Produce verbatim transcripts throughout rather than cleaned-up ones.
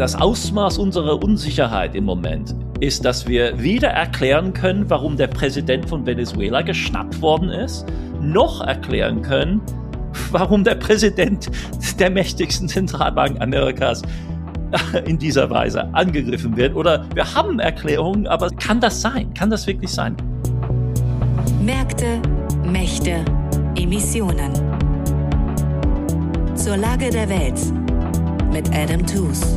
Das Ausmaß unserer Unsicherheit im Moment ist, dass wir weder erklären können, warum der Präsident von Venezuela geschnappt worden ist, noch erklären können, warum der Präsident der mächtigsten Zentralbank Amerikas in dieser Weise angegriffen wird. Oder wir haben Erklärungen, aber kann das sein? Kann das wirklich sein? Märkte, Mächte, Emissionen. Zur Lage der Welt mit Adam Tooze.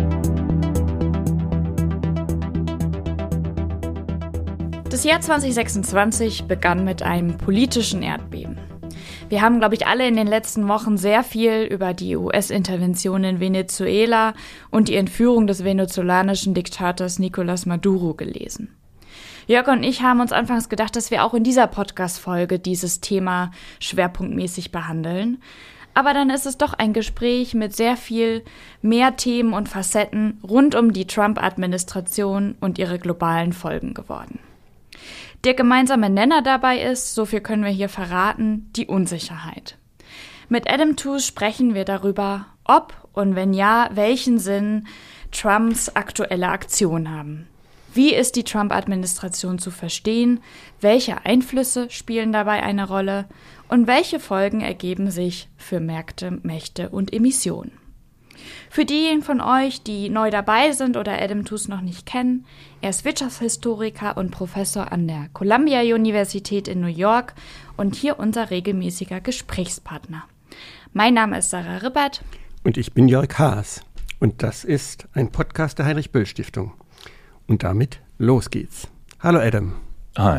Das Jahr zwanzig sechsundzwanzig begann mit einem politischen Erdbeben. Wir haben, glaube ich, alle in den letzten Wochen sehr viel über die U S-Intervention in Venezuela und die Entführung des venezolanischen Diktators Nicolás Maduro gelesen. Jörg und ich haben uns anfangs gedacht, dass wir auch in dieser Podcast-Folge dieses Thema schwerpunktmäßig behandeln. Aber dann ist es doch ein Gespräch mit sehr viel mehr Themen und Facetten rund um die Trump-Administration und ihre globalen Folgen geworden. Der gemeinsame Nenner dabei ist, so viel können wir hier verraten, die Unsicherheit. Mit Adam Tooze sprechen wir darüber, ob und wenn ja, welchen Sinn Trumps aktuelle Aktionen haben. Wie ist die Trump-Administration zu verstehen? Welche Einflüsse spielen dabei eine Rolle? Und welche Folgen ergeben sich für Märkte, Mächte und Emissionen? Für diejenigen von euch, die neu dabei sind oder Adam Tooze noch nicht kennen, er ist Wirtschaftshistoriker und Professor an der Columbia-Universität in New York und hier unser regelmäßiger Gesprächspartner. Mein Name ist Sarah Rippert. Und ich bin Jörg Haas. Und das ist ein Podcast der Heinrich-Böll-Stiftung. Und damit los geht's. Hallo Adam. Hi.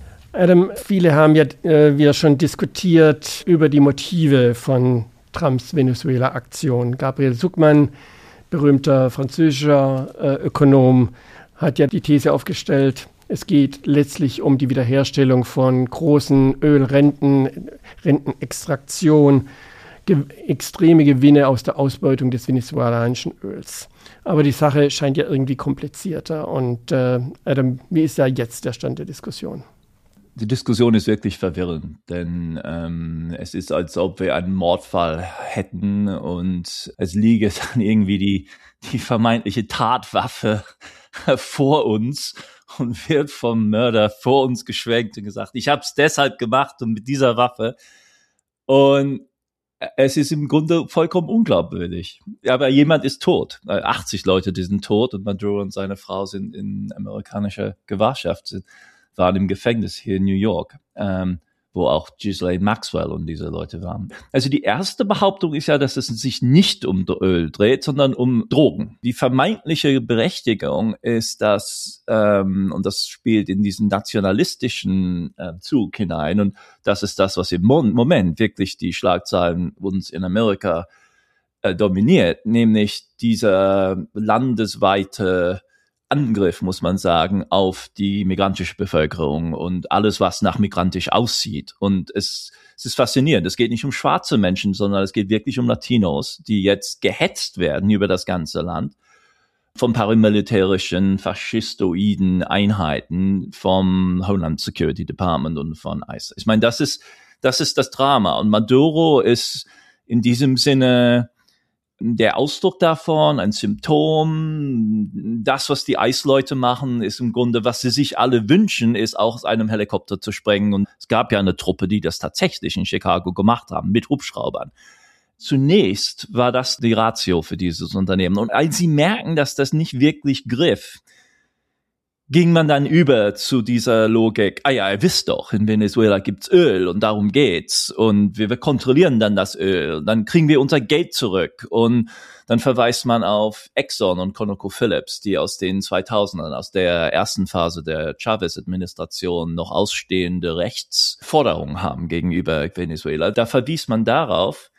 Adam, viele haben ja äh, wir schon diskutiert über die Motive von Trumps Venezuela-Aktion. Gabriel Zucman, berühmter französischer äh, Ökonom, hat ja die These aufgestellt, es geht letztlich um die Wiederherstellung von großen Ölrenten, Rentenextraktion, ge- extreme Gewinne aus der Ausbeutung des venezolanischen Öls. Aber die Sache scheint ja irgendwie komplizierter. Und äh, Adam, wie ist da jetzt der Stand der Diskussion? Die Diskussion ist wirklich verwirrend, denn ähm, es ist, als ob wir einen Mordfall hätten und es liege dann irgendwie die, die vermeintliche Tatwaffe vor uns und wird vom Mörder vor uns geschwenkt und gesagt, ich habe es deshalb gemacht und mit dieser Waffe. Und es ist im Grunde vollkommen unglaubwürdig. Aber jemand ist tot. achtzig Leute, die sind tot und Maduro und seine Frau sind in amerikanischer Gewahrschaft, sind, waren im Gefängnis hier in New York, ähm, wo auch Ghislaine Maxwell und diese Leute waren. Also die erste Behauptung ist ja, dass es sich nicht um Öl dreht, sondern um Drogen. Die vermeintliche Berechtigung ist, dass, ähm, und das spielt in diesen nationalistischen äh, Zug hinein, und das ist das, was im Moment wirklich die Schlagzeilen uns in Amerika äh, dominiert, nämlich dieser landesweite Angriff, muss man sagen, auf die migrantische Bevölkerung und alles, was nach migrantisch aussieht. Und es, es ist faszinierend. Es geht nicht um schwarze Menschen, sondern es geht wirklich um Latinos, die jetzt gehetzt werden über das ganze Land von paramilitärischen, faschistoiden Einheiten vom Homeland Security Department und von ICE. Ich meine, das ist, das ist das Drama. Und Maduro ist in diesem Sinne der Ausdruck davon, ein Symptom. Das, was die ICE-Leute machen, ist im Grunde, was sie sich alle wünschen, ist auch aus einem Helikopter zu sprengen. Und es gab ja eine Truppe, die das tatsächlich in Chicago gemacht haben, mit Hubschraubern. Zunächst war das die Ratio für dieses Unternehmen. Und als sie merken, dass das nicht wirklich griff, ging man dann über zu dieser Logik, ah ja, ihr wisst doch, in Venezuela gibt's Öl und darum geht's und wir, wir kontrollieren dann das Öl, dann kriegen wir unser Geld zurück, und dann verweist man auf Exxon und ConocoPhillips, die aus den zweitausendern, aus der ersten Phase der Chavez-Administration noch ausstehende Rechtsforderungen haben gegenüber Venezuela. Da verwies man darauf,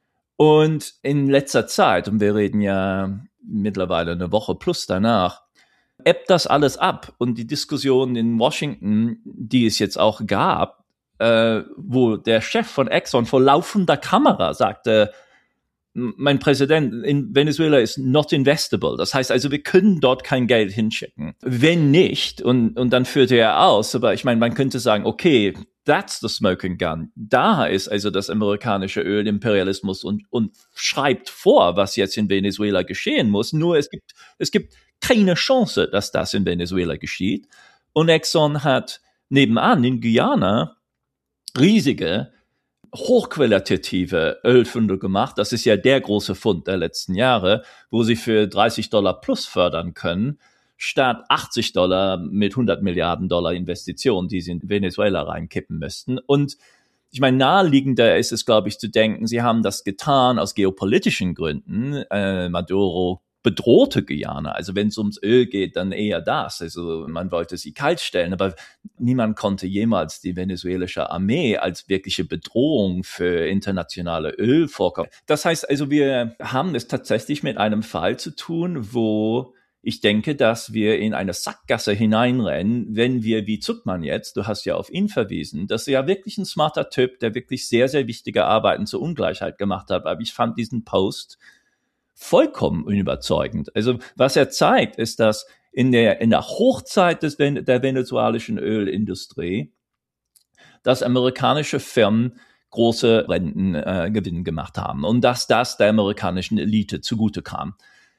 und in letzter Zeit, und wir reden ja mittlerweile eine Woche plus danach, ebbt das alles ab, und die Diskussion in Washington, die es jetzt auch gab, äh, wo der Chef von Exxon vor laufender Kamera sagte, mein Präsident in Venezuela ist not investable. Das heißt also, wir können dort kein Geld hinschicken. Wenn nicht, und, und dann führte er aus, aber ich meine, man könnte sagen, okay, that's the smoking gun. Da ist also das amerikanische Ölimperialismus und, und schreibt vor, was jetzt in Venezuela geschehen muss. Nur es gibt, es gibt keine Chance, dass das in Venezuela geschieht. Und Exxon hat nebenan in Guyana riesige hochqualitative Ölfunde gemacht. Das ist ja der große Fund der letzten Jahre, wo sie für dreißig Dollar plus fördern können, statt achtzig Dollar mit hundert Milliarden Dollar Investitionen, die sie in Venezuela reinkippen müssten. Und ich meine, naheliegender ist es, glaube ich, zu denken, sie haben das getan aus geopolitischen Gründen. Äh, Maduro bedrohte Guyana. Also wenn es ums Öl geht, dann eher das. Also man wollte sie kalt stellen, aber niemand konnte jemals die venezuelische Armee als wirkliche Bedrohung für internationale Ölvorkommen. Das heißt also, wir haben es tatsächlich mit einem Fall zu tun, wo ich denke, dass wir in eine Sackgasse hineinrennen, wenn wir, wie Zuckmann jetzt, du hast ja auf ihn verwiesen, das ist ja wirklich ein smarter Typ, der wirklich sehr, sehr wichtige Arbeiten zur Ungleichheit gemacht hat. Aber ich fand diesen Post vollkommen unüberzeugend. Also was er zeigt, ist, dass in der in der Hochzeit des, der venezuelischen Ölindustrie, dass amerikanische Firmen große Rentengewinne äh, gemacht haben und dass das der amerikanischen Elite zugute kam.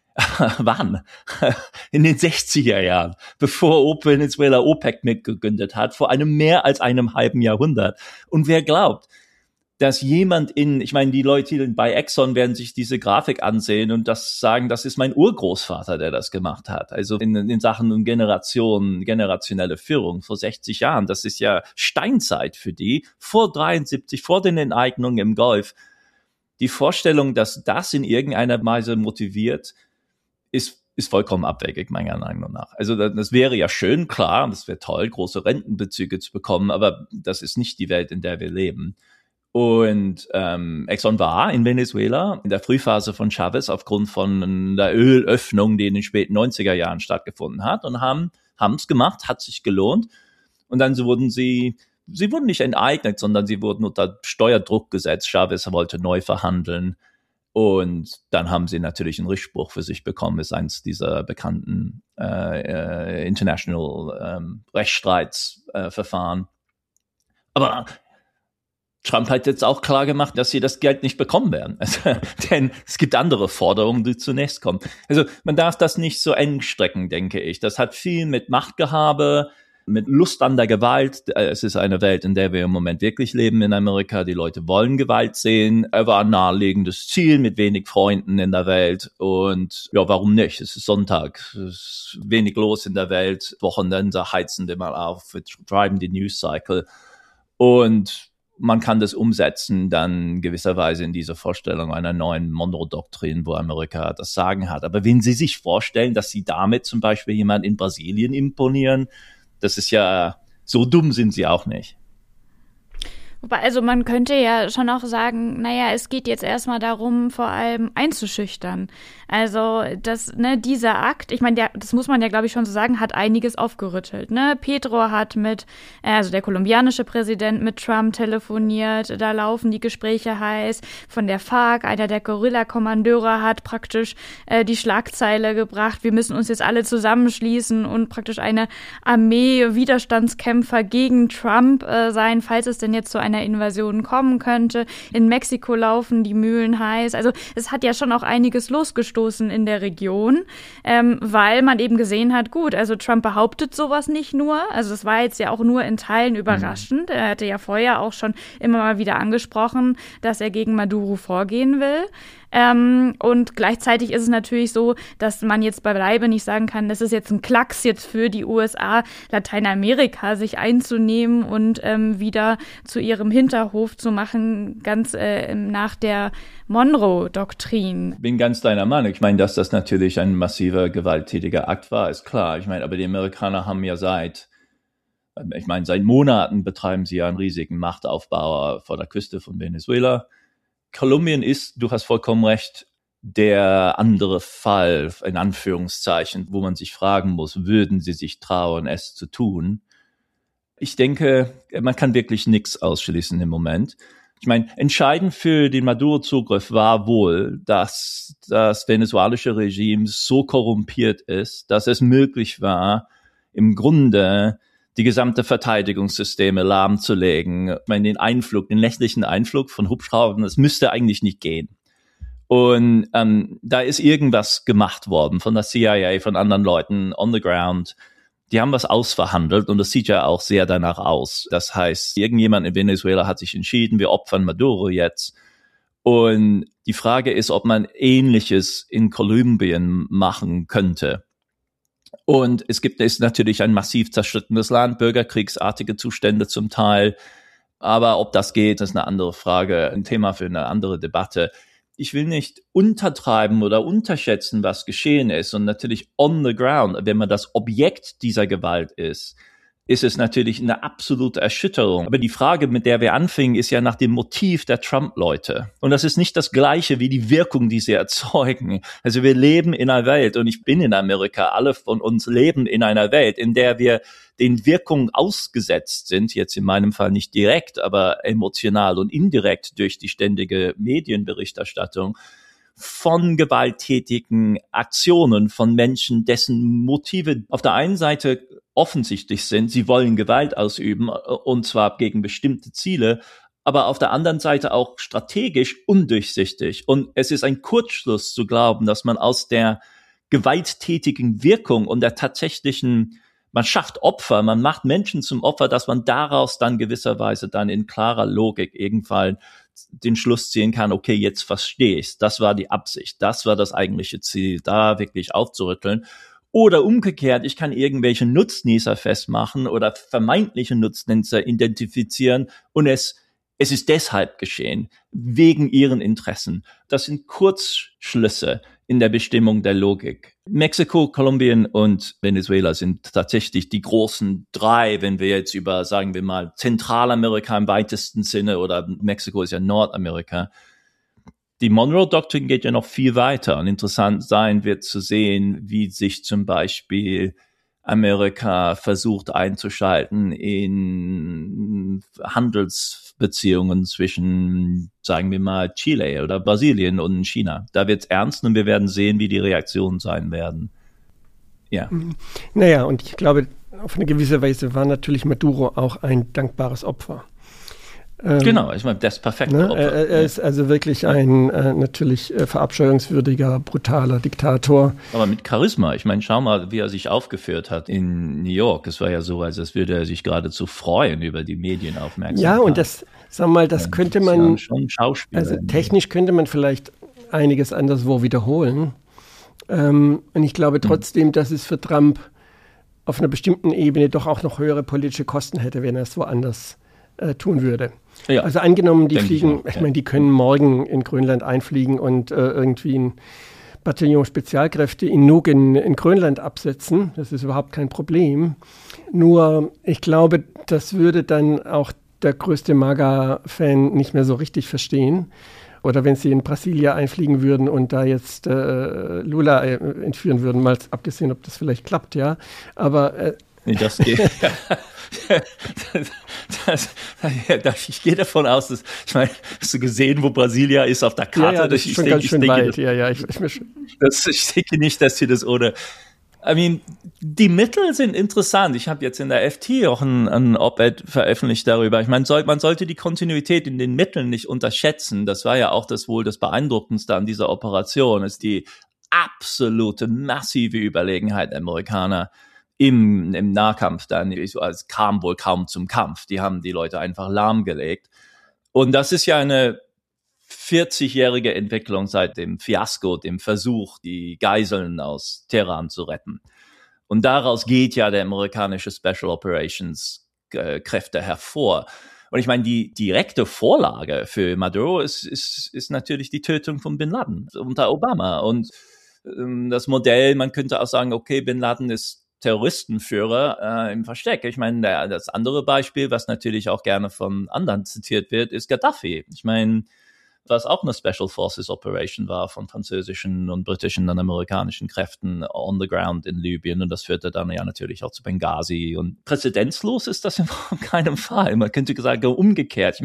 Wann? In den sechziger Jahren, bevor Venezuela OPEC mitgegründet hat, vor einem mehr als einem halben Jahrhundert. Und wer glaubt, dass jemand in, ich meine, die Leute bei Exxon werden sich diese Grafik ansehen und das sagen, das ist mein Urgroßvater, der das gemacht hat. Also in, in Sachen Generation, generationelle Führung vor sechzig Jahren, das ist ja Steinzeit für die, vor dreiundsiebzig, vor den Enteignungen im Golf. Die Vorstellung, dass das in irgendeiner Weise motiviert, ist ist vollkommen abwegig, meiner Meinung nach. Also das wäre ja schön, klar, das wäre toll, große Rentenbezüge zu bekommen, aber das ist nicht die Welt, in der wir leben. Und ähm, Exxon war in Venezuela in der Frühphase von Chavez aufgrund von der Ölöffnung, die in den späten neunziger Jahren stattgefunden hat, und haben haben es gemacht, hat sich gelohnt. Und dann so wurden sie, sie wurden nicht enteignet, sondern sie wurden unter Steuerdruck gesetzt. Chavez wollte neu verhandeln. Und dann haben sie natürlich einen Richtspruch für sich bekommen, ist eins dieser bekannten äh, äh, International ähm, Rechtsstreitsverfahren. Äh, Aber Trump hat jetzt auch klar gemacht, dass sie das Geld nicht bekommen werden. Also, denn es gibt andere Forderungen, die zunächst kommen. Also man darf das nicht so eng strecken, denke ich. Das hat viel mit Machtgehabe, mit Lust an der Gewalt. Es ist eine Welt, in der wir im Moment wirklich leben in Amerika. Die Leute wollen Gewalt sehen. Er war ein naheliegendes Ziel mit wenig Freunden in der Welt. Und ja, warum nicht? Es ist Sonntag. Es ist wenig los in der Welt. Wochenende heizen wir mal auf. Wir treiben die News Cycle. Und man kann das umsetzen dann gewisserweise in diese Vorstellung einer neuen Monroe-Doktrin, wo Amerika das Sagen hat. Aber wenn Sie sich vorstellen, dass Sie damit zum Beispiel jemand in Brasilien imponieren, das ist ja, so dumm sind Sie auch nicht. Also man könnte ja schon auch sagen, naja, es geht jetzt erstmal darum, vor allem einzuschüchtern. Also das, ne, dieser Akt, ich meine, der, das muss man ja, glaube ich, schon so sagen, hat einiges aufgerüttelt. Ne? Petro hat mit, also der kolumbianische Präsident mit Trump telefoniert, da laufen die Gespräche heiß. Von der FARC, einer der Guerilla-Kommandeure, hat praktisch äh, die Schlagzeile gebracht, wir müssen uns jetzt alle zusammenschließen und praktisch eine Armee Widerstandskämpfer gegen Trump äh, sein, falls es denn jetzt zu einer Invasion kommen könnte. In Mexiko laufen die Mühlen heiß. Also es hat ja schon auch einiges losgestoßen in der Region, ähm, weil man eben gesehen hat, gut, also Trump behauptet sowas nicht nur. Also es war jetzt ja auch nur in Teilen überraschend. Er hatte ja vorher auch schon immer mal wieder angesprochen, dass er gegen Maduro vorgehen will. Ähm, und gleichzeitig ist es natürlich so, dass man jetzt beileibe nicht sagen kann, das ist jetzt ein Klacks jetzt für die U S A, Lateinamerika sich einzunehmen und ähm, wieder zu ihrem Hinterhof zu machen, ganz äh, nach der Monroe-Doktrin. Bin ganz deiner Meinung. Ich meine, dass das natürlich ein massiver, gewalttätiger Akt war, ist klar. Ich meine, aber die Amerikaner haben ja seit, ich meine, seit Monaten betreiben sie ja einen riesigen Machtaufbau vor der Küste von Venezuela. Kolumbien ist, du hast vollkommen recht, der andere Fall, in Anführungszeichen, wo man sich fragen muss, würden sie sich trauen, es zu tun? Ich denke, man kann wirklich nichts ausschließen im Moment. Ich meine, entscheidend für den Maduro-Zugriff war wohl, dass das venezuelische Regime so korrumpiert ist, dass es möglich war, im Grunde die gesamte Verteidigungssysteme lahmzulegen. Ich meine, den Einflug, den nächtlichen Einflug von Hubschraubern, das müsste eigentlich nicht gehen. Und ähm, da ist irgendwas gemacht worden von der C I A, von anderen Leuten on the ground. Die haben was ausverhandelt und das sieht ja auch sehr danach aus. Das heißt, irgendjemand in Venezuela hat sich entschieden, wir opfern Maduro jetzt. Und die Frage ist, ob man Ähnliches in Kolumbien machen könnte. Und es gibt es natürlich ein massiv zerstrittenes Land, bürgerkriegsartige Zustände zum Teil. Aber ob das geht, ist eine andere Frage, ein Thema für eine andere Debatte. Ich will nicht untertreiben oder unterschätzen, was geschehen ist. Und natürlich on the ground, wenn man das Objekt dieser Gewalt ist, ist es natürlich eine absolute Erschütterung. Aber die Frage, mit der wir anfingen, ist ja nach dem Motiv der Trump-Leute. Und das ist nicht das Gleiche wie die Wirkung, die sie erzeugen. Also wir leben in einer Welt, und ich bin in Amerika, alle von uns leben in einer Welt, in der wir den Wirkungen ausgesetzt sind, jetzt in meinem Fall nicht direkt, aber emotional und indirekt durch die ständige Medienberichterstattung, von gewalttätigen Aktionen von Menschen, dessen Motive auf der einen Seite offensichtlich sind, sie wollen Gewalt ausüben, und zwar gegen bestimmte Ziele, aber auf der anderen Seite auch strategisch undurchsichtig. Und es ist ein Kurzschluss zu glauben, dass man aus der gewalttätigen Wirkung und der tatsächlichen, man schafft Opfer, man macht Menschen zum Opfer, dass man daraus dann gewisserweise dann in klarer Logik irgendwann den Schluss ziehen kann, okay, jetzt verstehe ich's. Das war die Absicht, das war das eigentliche Ziel, da wirklich aufzurütteln. Oder umgekehrt, ich kann irgendwelche Nutznießer festmachen oder vermeintliche Nutznießer identifizieren und es es ist deshalb geschehen, wegen ihren Interessen. Das sind Kurzschlüsse in der Bestimmung der Logik. Mexiko, Kolumbien und Venezuela sind tatsächlich die großen drei, wenn wir jetzt über, sagen wir mal, Zentralamerika im weitesten Sinne, oder Mexiko ist ja Nordamerika. Die Monroe-Doktrin geht ja noch viel weiter, und interessant sein wird zu sehen, wie sich zum Beispiel Amerika versucht einzuschalten in Handelsbeziehungen zwischen, sagen wir mal, Chile oder Brasilien und China. Da wird's ernst, und wir werden sehen, wie die Reaktionen sein werden. Ja. Naja, und ich glaube, auf eine gewisse Weise war natürlich Maduro auch ein dankbares Opfer. Ähm, genau, ich meine, das perfekte ne, Opfer. Er, er ist also wirklich ja. ein äh, natürlich äh, verabscheuungswürdiger, brutaler Diktator. Aber mit Charisma. Ich meine, schau mal, wie er sich aufgeführt hat in New York. Es war ja so, als würde er sich geradezu freuen über die Medienaufmerksamkeit. Ja, und das, sag mal, das ja, könnte das man, ja schon Schauspieler. Also technisch könnte man vielleicht einiges anderswo wiederholen. Ähm, und ich glaube trotzdem, hm. dass es für Trump auf einer bestimmten Ebene doch auch noch höhere politische Kosten hätte, wenn er es woanders äh, tun würde. Ja, also angenommen, die fliegen, ich, auch, ich meine, die können morgen in Grönland einfliegen und äh, irgendwie ein Bataillon Spezialkräfte in Nuuk in, in Grönland absetzen. Das ist überhaupt kein Problem. Nur, ich glaube, das würde dann auch der größte MAGA-Fan nicht mehr so richtig verstehen. Oder wenn sie in Brasilia einfliegen würden und da jetzt äh, Lula äh, entführen würden, mal abgesehen, ob das vielleicht klappt, ja. Aber äh, nee, das geht. das, das, ich gehe davon aus, dass, ich meine, hast du gesehen, wo Brasilia ist auf der Karte? Ja, ja, das ist ich schon denke, ganz schön ich denke, weit. Ja, ja, ich, ich, ich, das, ich denke nicht, dass sie das ohne. I mean, die Mittel sind interessant. Ich habe jetzt in der F T auch ein, ein Op-Ed veröffentlicht darüber. Ich meine, soll, man sollte die Kontinuität in den Mitteln nicht unterschätzen. Das war ja auch das wohl das Beeindruckendste an dieser Operation, ist die absolute massive Überlegenheit der Amerikaner im, im Nahkampf. Dann, es kam wohl kaum zum Kampf. Die haben die Leute einfach lahmgelegt. Und das ist ja eine vierzigjährige Entwicklung seit dem Fiasko, dem Versuch, die Geiseln aus Teheran zu retten. Und daraus geht ja der amerikanische Special Operations äh, Kräfte hervor. Und ich meine, die direkte Vorlage für Maduro ist, ist, ist natürlich die Tötung von Bin Laden unter Obama. Und ähm, das Modell, man könnte auch sagen, okay, Bin Laden ist Terroristenführer äh, im Versteck. Ich meine, der, das andere Beispiel, was natürlich auch gerne von anderen zitiert wird, ist Gaddafi. Ich meine, was auch eine Special Forces Operation war von französischen und britischen und amerikanischen Kräften on the ground in Libyen. Und das führte dann ja natürlich auch zu Benghazi. Und präzedenzlos ist das in keinem Fall. Man könnte sagen, umgekehrt. Ich meine,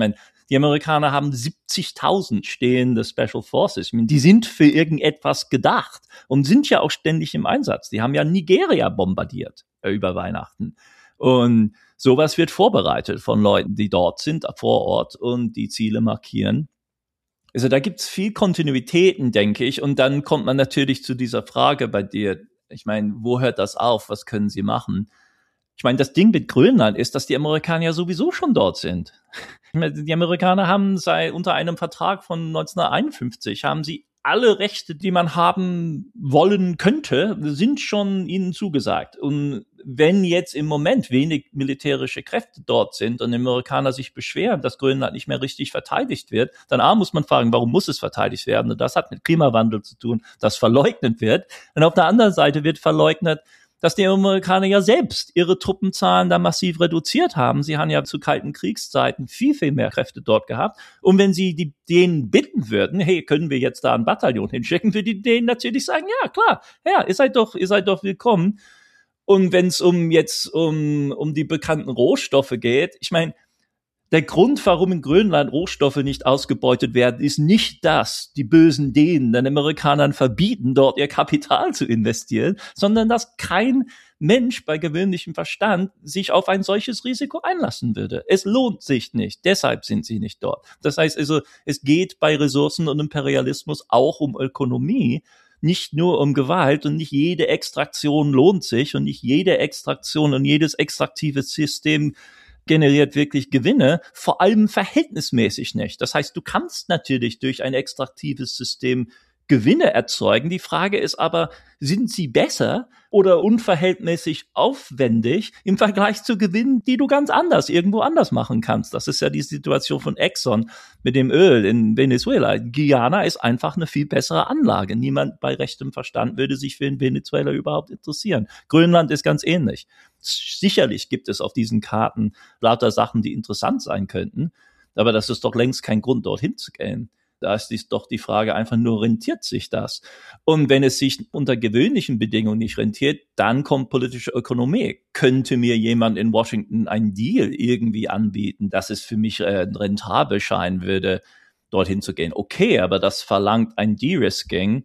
Die Amerikaner haben siebzigtausend stehende Special Forces. Ich meine, die sind für irgendetwas gedacht und sind ja auch ständig im Einsatz. Die haben ja Nigeria bombardiert äh, über Weihnachten. Und sowas wird vorbereitet von Leuten, die dort sind, vor Ort und die Ziele markieren. Also da gibt's viel Kontinuitäten, denke ich. Und dann kommt man natürlich zu dieser Frage bei dir. Ich meine, wo hört das auf? Was können sie machen? Ich meine, das Ding mit Grönland ist, dass die Amerikaner ja sowieso schon dort sind. Ich meine, die Amerikaner haben seit unter einem Vertrag von neunzehnhunderteinundfünfzig, haben sie alle Rechte, die man haben wollen könnte, sind schon ihnen zugesagt. Und wenn jetzt im Moment wenig militärische Kräfte dort sind und die Amerikaner sich beschweren, dass Grönland nicht mehr richtig verteidigt wird, dann A, muss man fragen, warum muss es verteidigt werden? Und das hat mit Klimawandel zu tun, das verleugnet wird. Und auf der anderen Seite wird verleugnet, dass die Amerikaner ja selbst ihre Truppenzahlen da massiv reduziert haben. Sie haben ja zu kalten Kriegszeiten viel, viel mehr Kräfte dort gehabt. Und wenn sie die, denen bitten würden, hey, können wir jetzt da ein Bataillon hinschicken, würde die denen natürlich sagen, ja, klar, ja, ihr seid doch, ihr seid doch willkommen. Und wenn es um jetzt um, um die bekannten Rohstoffe geht, ich meine, der Grund, warum in Grönland Rohstoffe nicht ausgebeutet werden, ist nicht, dass die bösen Dänen den Amerikanern verbieten, dort ihr Kapital zu investieren, sondern dass kein Mensch bei gewöhnlichem Verstand sich auf ein solches Risiko einlassen würde. Es lohnt sich nicht. Deshalb sind sie nicht dort. Das heißt also, es geht bei Ressourcen und Imperialismus auch um Ökonomie, nicht nur um Gewalt, und nicht jede Extraktion lohnt sich und nicht jede Extraktion und jedes extraktive System generiert wirklich Gewinne, vor allem verhältnismäßig nicht. Das heißt, du kannst natürlich durch ein extraktives System Gewinne erzeugen. Die Frage ist aber, sind sie besser oder unverhältnismäßig aufwendig im Vergleich zu Gewinnen, die du ganz anders, irgendwo anders machen kannst? Das ist ja die Situation von Exxon mit dem Öl in Venezuela. Guyana ist einfach eine viel bessere Anlage. Niemand bei rechtem Verstand würde sich für in Venezuela überhaupt interessieren. Grönland ist ganz ähnlich. Sicherlich gibt es auf diesen Karten lauter Sachen, die interessant sein könnten, aber das ist doch längst kein Grund, dorthin zu gehen. Da ist dies doch die Frage einfach nur, rentiert sich das? Und wenn es sich unter gewöhnlichen Bedingungen nicht rentiert, dann kommt politische Ökonomie. Könnte mir jemand in Washington einen Deal irgendwie anbieten, dass es für mich äh, rentabel scheinen würde, dorthin zu gehen? Okay, aber das verlangt ein De-Risking,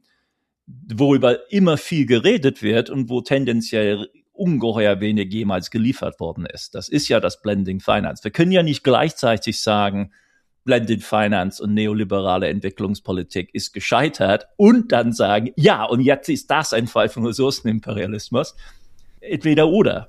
worüber immer viel geredet wird und wo tendenziell ungeheuer wenig jemals geliefert worden ist. Das ist ja das Blending Finance. Wir können ja nicht gleichzeitig sagen, Blended Finance und neoliberale Entwicklungspolitik ist gescheitert und dann sagen, ja, und jetzt ist das ein Fall von Ressourcenimperialismus. Entweder oder.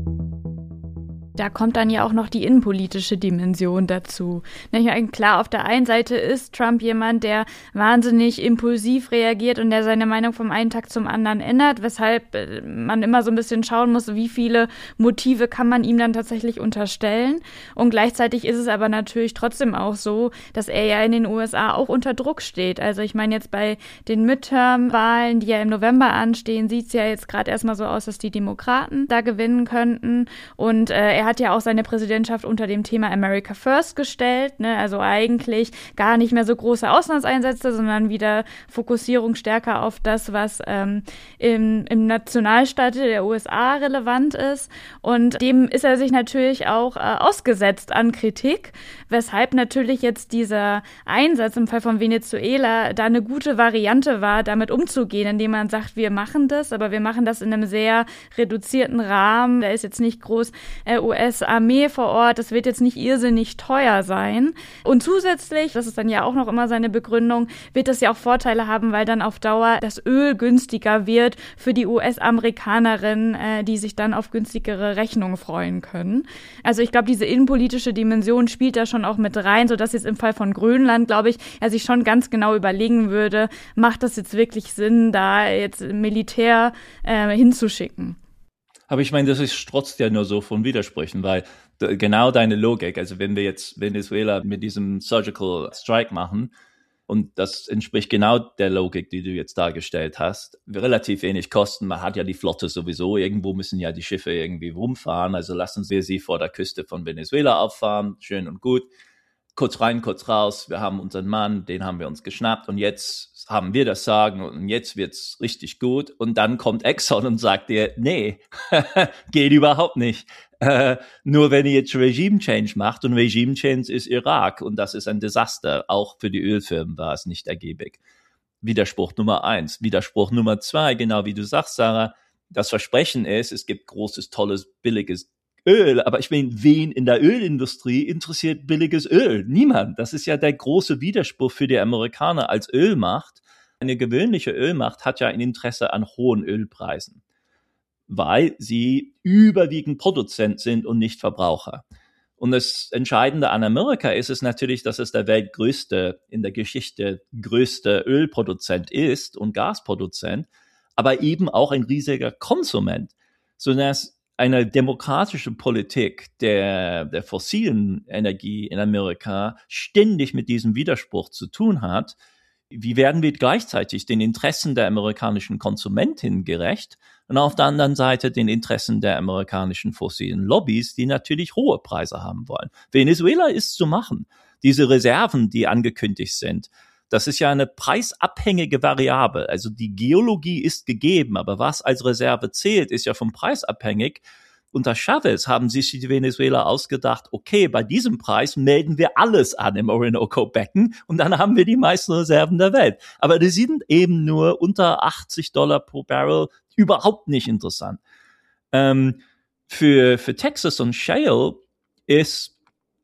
Da kommt dann ja auch noch die innenpolitische Dimension dazu. Klar, auf der einen Seite ist Trump jemand, der wahnsinnig impulsiv reagiert und der seine Meinung vom einen Tag zum anderen ändert, weshalb man immer so ein bisschen schauen muss, wie viele Motive kann man ihm dann tatsächlich unterstellen. Und gleichzeitig ist es aber natürlich trotzdem auch so, dass er ja in den U S A auch unter Druck steht. Also ich meine, jetzt bei den Midterm-Wahlen, die ja im November anstehen, sieht es ja jetzt gerade erstmal so aus, dass die Demokraten da gewinnen könnten. Und äh, er hat ja auch seine Präsidentschaft unter dem Thema America First gestellt, ne? Also eigentlich gar nicht mehr so große Auslandseinsätze, sondern wieder Fokussierung stärker auf das, was ähm, im, im Nationalstaat der U S A relevant ist. Und dem ist er sich natürlich auch äh, ausgesetzt an Kritik, weshalb natürlich jetzt dieser Einsatz im Fall von Venezuela da eine gute Variante war, damit umzugehen, indem man sagt, wir machen das, aber wir machen das in einem sehr reduzierten Rahmen. Da ist jetzt nicht groß äh, U S-Armee vor Ort, das wird jetzt nicht irrsinnig teuer sein. Und zusätzlich, das ist dann ja auch noch immer seine Begründung, wird das ja auch Vorteile haben, weil dann auf Dauer das Öl günstiger wird für die U S-Amerikanerinnen, äh, die sich dann auf günstigere Rechnungen freuen können. Also ich glaube, diese innenpolitische Dimension spielt da schon auch mit rein, sodass jetzt im Fall von Grönland, glaube ich, er sich schon ganz genau überlegen würde, macht das jetzt wirklich Sinn, da jetzt Militär äh, hinzuschicken? Aber ich meine, das ist strotzt ja nur so von Widersprüchen, weil d- genau deine Logik, also wenn wir jetzt Venezuela mit diesem Surgical Strike machen, und das entspricht genau der Logik, die du jetzt dargestellt hast, relativ wenig Kosten, man hat ja die Flotte sowieso, irgendwo müssen ja die Schiffe irgendwie rumfahren, also lassen wir sie vor der Küste von Venezuela auffahren, schön und gut, kurz rein, kurz raus, wir haben unseren Mann, den haben wir uns geschnappt und jetzt haben wir das Sagen und jetzt wird's richtig gut. Und dann kommt Exxon und sagt dir, nee, geht überhaupt nicht. Äh, nur wenn ihr jetzt Regime Change macht, und Regime Change ist Irak und das ist ein Desaster. Auch für die Ölfirmen war es nicht ergiebig. Widerspruch Nummer eins. Widerspruch Nummer zwei, genau wie du sagst, Sarah, das Versprechen ist, es gibt großes, tolles, billiges Öl. Aber ich meine, wen in der Ölindustrie interessiert billiges Öl? Niemand. Das ist ja der große Widerspruch für die Amerikaner als Ölmacht. Eine gewöhnliche Ölmacht hat ja ein Interesse an hohen Ölpreisen, weil sie überwiegend Produzent sind und nicht Verbraucher. Und das Entscheidende an Amerika ist es natürlich, dass es der weltgrößte, in der Geschichte größte Ölproduzent ist und Gasproduzent, aber eben auch ein riesiger Konsument, sodass eine demokratische Politik der, der fossilen Energie in Amerika ständig mit diesem Widerspruch zu tun hat. Wie werden wir gleichzeitig den Interessen der amerikanischen Konsumentin gerecht und auf der anderen Seite den Interessen der amerikanischen fossilen Lobbys, die natürlich hohe Preise haben wollen? Venezuela ist zu machen. Diese Reserven, die angekündigt sind, das ist ja eine preisabhängige Variable. Also die Geologie ist gegeben, aber was als Reserve zählt, ist ja vom Preis abhängig. Unter Chavez haben sich die Venezuela ausgedacht, okay, bei diesem Preis melden wir alles an im Orinoco-Becken und dann haben wir die meisten Reserven der Welt. Aber die sind eben nur unter achtzig Dollar pro Barrel, überhaupt nicht interessant. Ähm, für, für Texas und Shale ist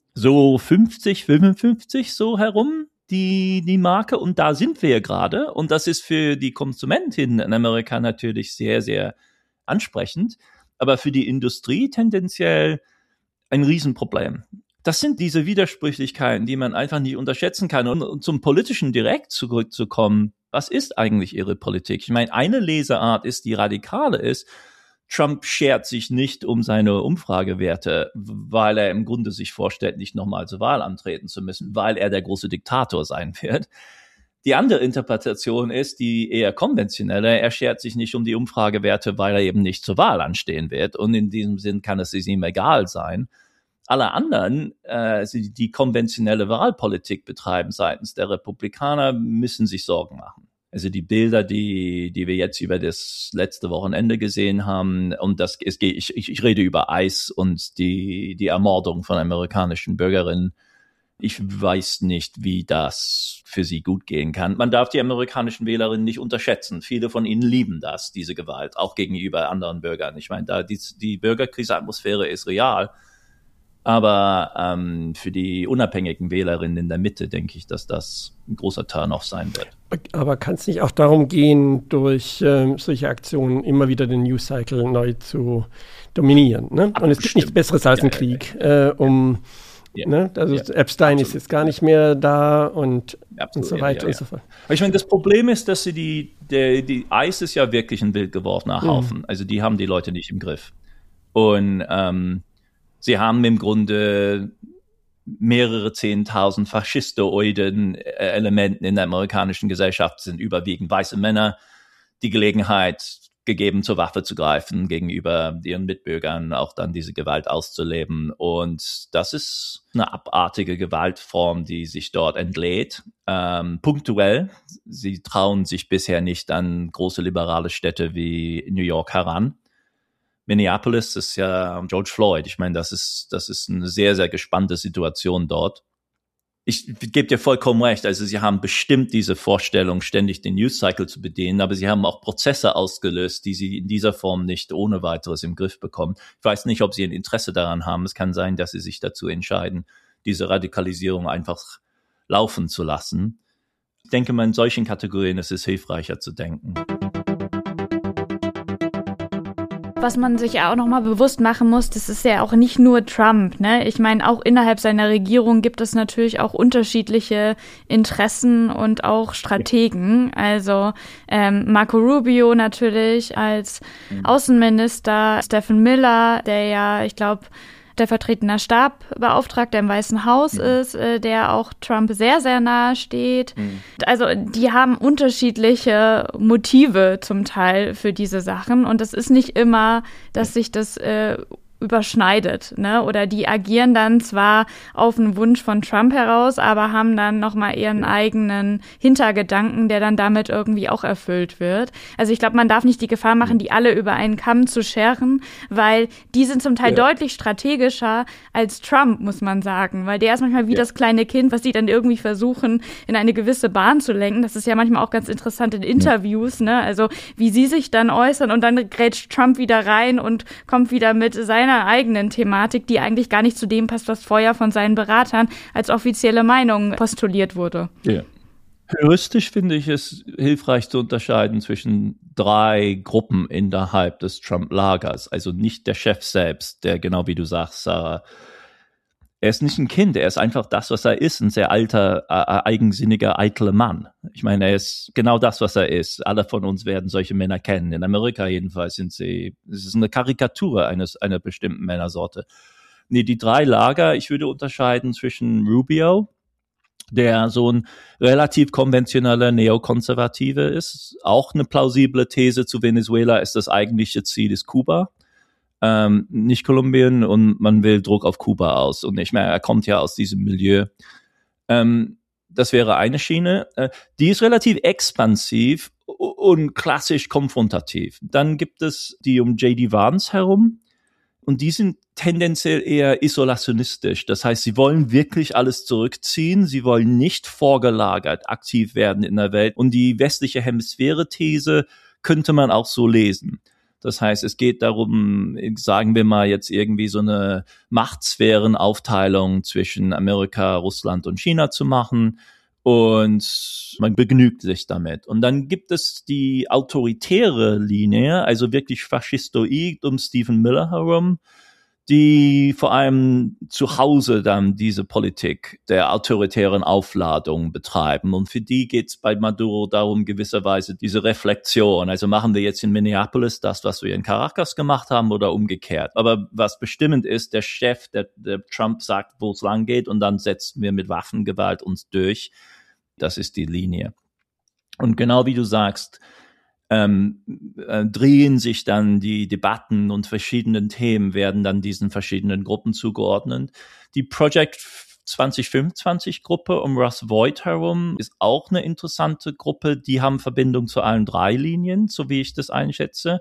so fünfzig, fünfundfünfzig so herum die, die Marke und da sind wir gerade und das ist für die Konsumentinnen in Amerika natürlich sehr, sehr ansprechend. Aber für die Industrie tendenziell ein Riesenproblem. Das sind diese Widersprüchlichkeiten, die man einfach nicht unterschätzen kann. Und zum Politischen direkt zurückzukommen, was ist eigentlich ihre Politik? Ich meine, eine Leseart ist, die radikale ist, Trump schert sich nicht um seine Umfragewerte, weil er im Grunde sich vorstellt, nicht nochmal zur Wahl antreten zu müssen, weil er der große Diktator sein wird. Die andere Interpretation ist die eher konventionelle. Er schert sich nicht um die Umfragewerte, weil er eben nicht zur Wahl anstehen wird. Und in diesem Sinn kann es ihm egal sein. Alle anderen, äh, die, die konventionelle Wahlpolitik betreiben seitens der Republikaner, müssen sich Sorgen machen. Also die Bilder, die die wir jetzt über das letzte Wochenende gesehen haben, und das es geht, ich, ich rede über ICE und die die Ermordung von amerikanischen Bürgerinnen. Ich weiß nicht, wie das für sie gut gehen kann. Man darf die amerikanischen Wählerinnen nicht unterschätzen. Viele von ihnen lieben das, diese Gewalt, auch gegenüber anderen Bürgern. Ich meine, da die, die Bürgerkrisenatmosphäre ist real. Aber ähm, für die unabhängigen Wählerinnen in der Mitte denke ich, dass das ein großer Turn-off sein wird. Aber kann es nicht auch darum gehen, durch ähm, solche Aktionen immer wieder den News-Cycle neu zu dominieren? Ne? Und es gibt nichts Besseres als ein Krieg, äh, um ja. Ne? Also ja. Epstein Absolut. Ist jetzt gar nicht mehr da und, und so weiter ja, ja. und so fort. Aber ich meine, das Problem ist, dass sie die, der, die ICE ist ja wirklich ein wild geworfener Haufen. Mhm. Also die haben die Leute nicht im Griff. Und ähm, sie haben im Grunde mehrere zehntausend faschistoiden Elementen in der amerikanischen Gesellschaft, sind überwiegend weiße Männer, die Gelegenheit gegeben, zur Waffe zu greifen, gegenüber ihren Mitbürgern auch dann diese Gewalt auszuleben. Und das ist eine abartige Gewaltform, die sich dort entlädt. Ähm, punktuell. Sie trauen sich bisher nicht an große liberale Städte wie New York heran. Minneapolis ist ja George Floyd. Ich meine, das ist, das ist eine sehr, sehr gespannte Situation dort. Ich gebe dir vollkommen recht. Also sie haben bestimmt diese Vorstellung, ständig den News-Cycle zu bedienen, aber sie haben auch Prozesse ausgelöst, die sie in dieser Form nicht ohne weiteres im Griff bekommen. Ich weiß nicht, ob sie ein Interesse daran haben. Es kann sein, dass sie sich dazu entscheiden, diese Radikalisierung einfach laufen zu lassen. Ich denke mal, in solchen Kategorien ist es hilfreicher zu denken. Was man sich ja auch nochmal bewusst machen muss, das ist ja auch nicht nur Trump, ne? Ich meine, auch innerhalb seiner Regierung gibt es natürlich auch unterschiedliche Interessen und auch Strategen. Also ähm, Marco Rubio natürlich als mhm. Außenminister, Stephen Miller, der ja, ich glaube, stellvertretender Stabbeauftragter im Weißen Haus mhm. ist, äh, der auch Trump sehr, sehr nahe steht. Mhm. Also die haben unterschiedliche Motive zum Teil für diese Sachen und es ist nicht immer, dass sich das äh, überschneidet, ne? Oder die agieren dann zwar auf einen Wunsch von Trump heraus, aber haben dann nochmal ihren eigenen Hintergedanken, der dann damit irgendwie auch erfüllt wird. Also ich glaube, man darf nicht die Gefahr machen, die alle über einen Kamm zu scheren, weil die sind zum Teil ja. deutlich strategischer als Trump, muss man sagen, weil der ist manchmal wie ja. das kleine Kind, was sie dann irgendwie versuchen, in eine gewisse Bahn zu lenken. Das ist ja manchmal auch ganz interessant in Interviews, ja. ne? Also wie sie sich dann äußern und dann grätscht Trump wieder rein und kommt wieder mit seiner eigenen Thematik, die eigentlich gar nicht zu dem passt, was vorher von seinen Beratern als offizielle Meinung postuliert wurde. Ja. Heuristisch finde ich es hilfreich zu unterscheiden zwischen drei Gruppen innerhalb des Trump-Lagers. Also nicht der Chef selbst, der genau wie du sagst, Sarah, er ist nicht ein Kind, er ist einfach das, was er ist, ein sehr alter, äh, eigensinniger, eitler Mann. Ich meine, er ist genau das, was er ist. Alle von uns werden solche Männer kennen. In Amerika jedenfalls sind sie, es ist eine Karikatur eines einer bestimmten Männersorte. Nee, die drei Lager, ich würde unterscheiden zwischen Rubio, der so ein relativ konventioneller Neokonservative ist. Auch eine plausible These zu Venezuela ist, das eigentliche Ziel ist Kuba. Ähm, nicht Kolumbien, und man will Druck auf Kuba aus. Und ich meine, er kommt ja aus diesem Milieu. Ähm, das wäre eine Schiene. Äh, die ist relativ expansiv und klassisch konfrontativ. Dann gibt es die um J D Vance herum. Und die sind tendenziell eher isolationistisch. Das heißt, sie wollen wirklich alles zurückziehen. Sie wollen nicht vorgelagert aktiv werden in der Welt. Und die westliche Hemisphäre-These könnte man auch so lesen. Das heißt, es geht darum, sagen wir mal jetzt irgendwie so eine Machtsphärenaufteilung zwischen Amerika, Russland und China zu machen. Und man begnügt sich damit. Und dann gibt es die autoritäre Linie, also wirklich faschistoid um Stephen Miller herum, die vor allem zu Hause dann diese Politik der autoritären Aufladung betreiben. Und für die geht es bei Maduro darum, gewisserweise diese Reflexion. Also machen wir jetzt in Minneapolis das, was wir in Caracas gemacht haben, oder umgekehrt. Aber was bestimmend ist, der Chef, der, der Trump sagt, wo es lang geht, und dann setzen wir mit Waffengewalt uns durch. Das ist die Linie. Und genau wie du sagst, ähm, äh, drehen sich dann die Debatten und verschiedenen Themen werden dann diesen verschiedenen Gruppen zugeordnet. Die Project zwanzig fünfundzwanzig Gruppe um Russ Vought herum ist auch eine interessante Gruppe. Die haben Verbindung zu allen drei Linien, so wie ich das einschätze.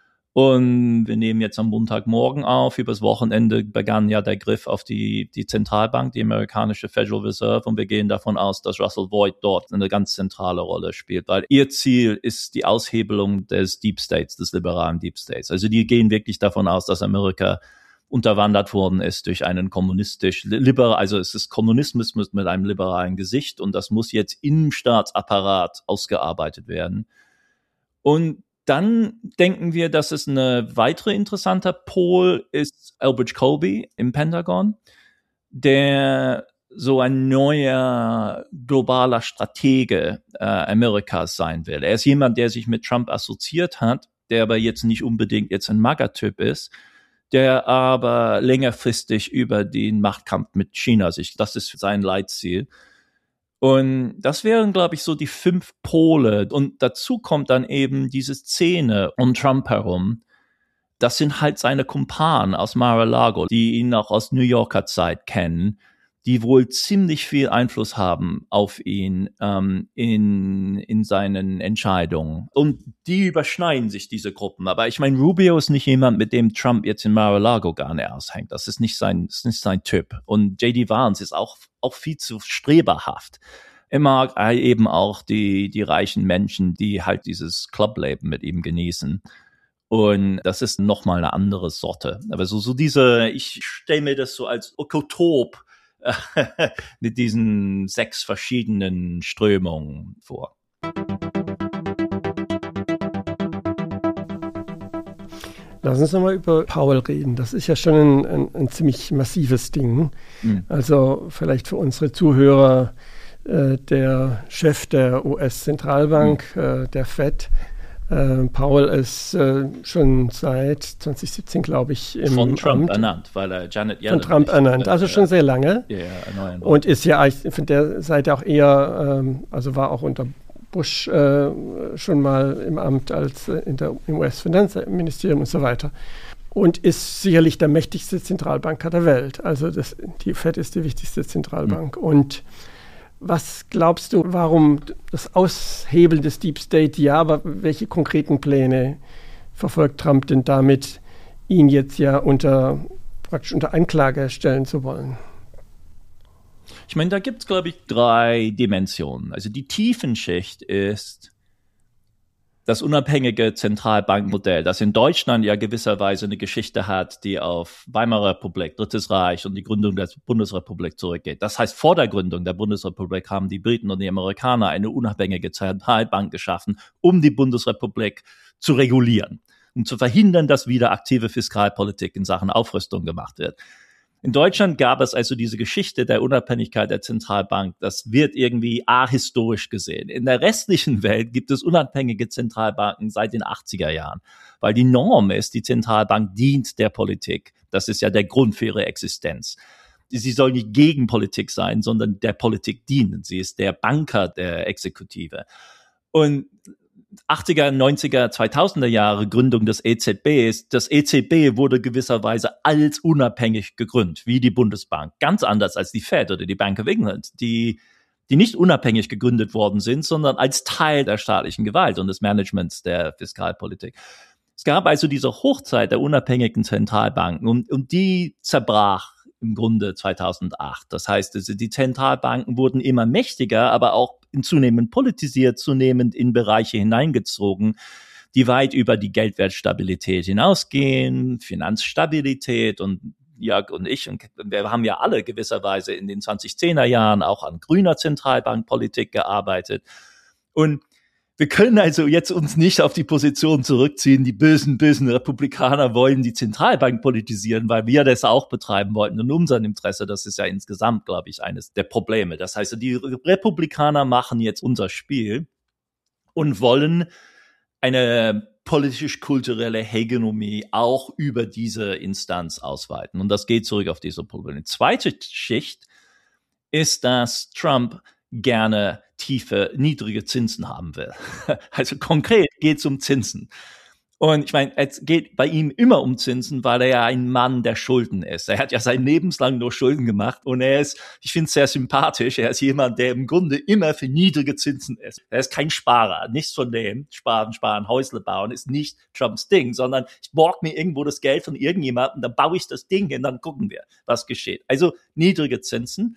Und wir nehmen jetzt am Montagmorgen auf. Übers Wochenende begann ja der Griff auf die, die Zentralbank, die amerikanische Federal Reserve. Und wir gehen davon aus, dass Russell Vought dort eine ganz zentrale Rolle spielt, weil ihr Ziel ist die Aushebelung des Deep States, des liberalen Deep States. Also die gehen wirklich davon aus, dass Amerika unterwandert worden ist durch einen kommunistisch, liberal, also es ist Kommunismus mit einem liberalen Gesicht, und das muss jetzt im Staatsapparat ausgearbeitet werden. Und dann denken wir, dass es eine weitere interessanter Pol ist, Elbridge Colby im Pentagon, der so ein neuer globaler Stratege äh, Amerikas sein will. Er ist jemand, der sich mit Trump assoziiert hat, der aber jetzt nicht unbedingt jetzt ein MAGA-Typ ist, der aber längerfristig über den Machtkampf mit China sich, das ist sein Leitziel. Und das wären, glaube ich, so die fünf Pole. Und dazu kommt dann eben diese Szene um Trump herum. Das sind halt seine Kumpanen aus Mar-a-Lago, die ihn auch aus New Yorker Zeit kennen, die wohl ziemlich viel Einfluss haben auf ihn ähm, in in seinen Entscheidungen. Und die überschneiden sich, diese Gruppen. Aber ich meine, Rubio ist nicht jemand, mit dem Trump jetzt in Mar-a-Lago gar nicht aushängt. Das ist nicht sein, das ist nicht sein Typ. Und J D Vance ist auch auch viel zu streberhaft. Er mag eben auch die die reichen Menschen, die halt dieses Clubleben mit ihm genießen. Und das ist nochmal eine andere Sorte. Aber so so diese, ich stelle mir das so als Ökotop mit diesen sechs verschiedenen Strömungen vor. Lass uns nochmal über Powell reden. Das ist ja schon ein, ein, ein ziemlich massives Ding. Mhm. Also vielleicht für unsere Zuhörer, äh, der Chef der U S-Zentralbank, mhm. äh, der Fed, Äh, Powell ist äh, schon seit zwanzig siebzehn, glaube ich, im Von Trump Amt. ernannt, weil er Janet Yellen Von Trump nicht, ernannt, also schon sehr lange. Ja, ja, und ist ja eigentlich von der Seite auch eher, ähm, also war auch unter Bush äh, schon mal im Amt als äh, in der, im U S-Finanzministerium und so weiter. und ist sicherlich der mächtigste Zentralbanker der Welt. Also das, die Fed ist die wichtigste Zentralbank. Mhm. Und was glaubst du, warum das Aushebeln des Deep State, ja, aber welche konkreten Pläne verfolgt Trump denn damit, ihn jetzt ja unter, praktisch unter Anklage stellen zu wollen? Ich meine, da gibt es, glaube ich, drei Dimensionen. Also die Tiefenschicht ist das unabhängige Zentralbankmodell, das in Deutschland ja gewisserweise eine Geschichte hat, die auf Weimarer Republik, Drittes Reich und die Gründung der Bundesrepublik zurückgeht. Das heißt, vor der Gründung der Bundesrepublik haben die Briten und die Amerikaner eine unabhängige Zentralbank geschaffen, um die Bundesrepublik zu regulieren, um zu verhindern, dass wieder aktive Fiskalpolitik in Sachen Aufrüstung gemacht wird. In Deutschland gab es also diese Geschichte der Unabhängigkeit der Zentralbank. Das wird irgendwie ahistorisch gesehen. In der restlichen Welt gibt es unabhängige Zentralbanken seit den achtziger Jahren, weil die Norm ist, die Zentralbank dient der Politik. Das ist ja der Grund für ihre Existenz. Sie soll nicht gegen Politik sein, sondern der Politik dienen. Sie ist der Banker der Exekutive. Und achtziger, neunziger, zweitausender Jahre Gründung des E Z Bs. Das E Z B wurde gewisserweise als unabhängig gegründet, wie die Bundesbank. Ganz anders als die Fed oder die Bank of England, die, die nicht unabhängig gegründet worden sind, sondern als Teil der staatlichen Gewalt und des Managements der Fiskalpolitik. Es gab also diese Hochzeit der unabhängigen Zentralbanken und, und die zerbrach im Grunde zweitausendacht. Das heißt, die Zentralbanken wurden immer mächtiger, aber auch zunehmend politisiert, zunehmend in Bereiche hineingezogen, die weit über die Geldwertstabilität hinausgehen, Finanzstabilität. Und Jörg und ich, und wir haben ja alle gewisserweise in den zwanzigzehner Jahren auch an grüner Zentralbankpolitik gearbeitet. Und wir können also jetzt uns nicht auf die Position zurückziehen, die bösen, bösen Republikaner wollen die Zentralbank politisieren, weil wir das auch betreiben wollten in unserem Interesse. Das ist ja insgesamt, glaube ich, eines der Probleme. Das heißt, die Republikaner machen jetzt unser Spiel und wollen eine politisch-kulturelle Hegemonie auch über diese Instanz ausweiten. Und das geht zurück auf diese Probleme. Die zweite Schicht ist, dass Trump gerne tiefe, niedrige Zinsen haben will. Also konkret geht es um Zinsen. Und ich meine, es geht bei ihm immer um Zinsen, weil er ja ein Mann der Schulden ist. Er hat ja sein Lebenslang nur Schulden gemacht und er ist, ich finde es sehr sympathisch, er ist jemand, der im Grunde immer für niedrige Zinsen ist. Er ist kein Sparer, nichts von dem. Sparen, sparen, Häusle bauen ist nicht Trumps Ding, sondern ich borg mir irgendwo das Geld von irgendjemandem, dann baue ich das Ding und dann gucken wir, was geschieht. Also niedrige Zinsen.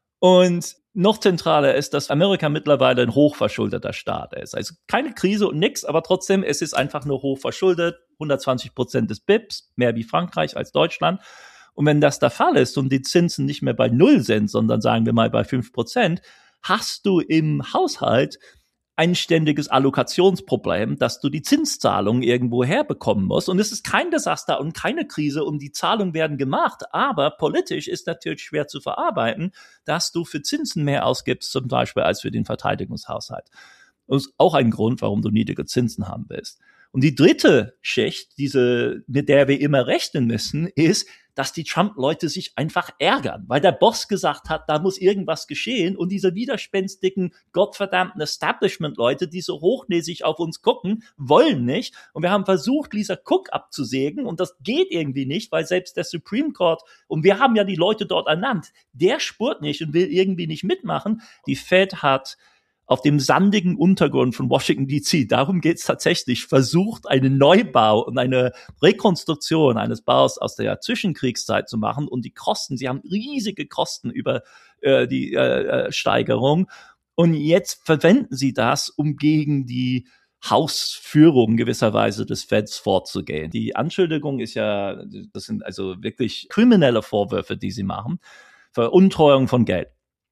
Und noch zentraler ist, dass Amerika mittlerweile ein hochverschuldeter Staat ist. Also keine Krise und nix, aber trotzdem, es ist einfach nur hochverschuldet. hundertzwanzig Prozent des B I Ps, mehr wie Frankreich als Deutschland. Und wenn das der Fall ist und die Zinsen nicht mehr bei Null sind, sondern sagen wir mal bei fünf Prozent, hast du im Haushalt ein ständiges Allokationsproblem, dass du die Zinszahlungen irgendwo herbekommen musst. Und es ist kein Desaster und keine Krise und die Zahlungen werden gemacht. Aber politisch ist natürlich schwer zu verarbeiten, dass du für Zinsen mehr ausgibst, zum Beispiel als für den Verteidigungshaushalt. Das ist auch ein Grund, warum du niedrige Zinsen haben willst. Und die dritte Schicht, diese, mit der wir immer rechnen müssen, ist, dass die Trump-Leute sich einfach ärgern, weil der Boss gesagt hat, da muss irgendwas geschehen und diese widerspenstigen, gottverdammten Establishment-Leute, die so hochnäsig auf uns gucken, wollen nicht. Und wir haben versucht, Lisa Cook abzusägen und das geht irgendwie nicht, weil selbst der Supreme Court, und wir haben ja die Leute dort ernannt, der spurt nicht und will irgendwie nicht mitmachen. Die Fed hat auf dem sandigen Untergrund von Washington D C, darum geht's tatsächlich, versucht, einen Neubau und eine Rekonstruktion eines Baus aus der Zwischenkriegszeit zu machen und die Kosten, sie haben riesige Kosten über äh, die äh, Steigerung und jetzt verwenden sie das, um gegen die Hausführung gewisserweise des Feds vorzugehen. Die Anschuldigung ist ja, das sind also wirklich kriminelle Vorwürfe, die sie machen, Veruntreuung von Geld.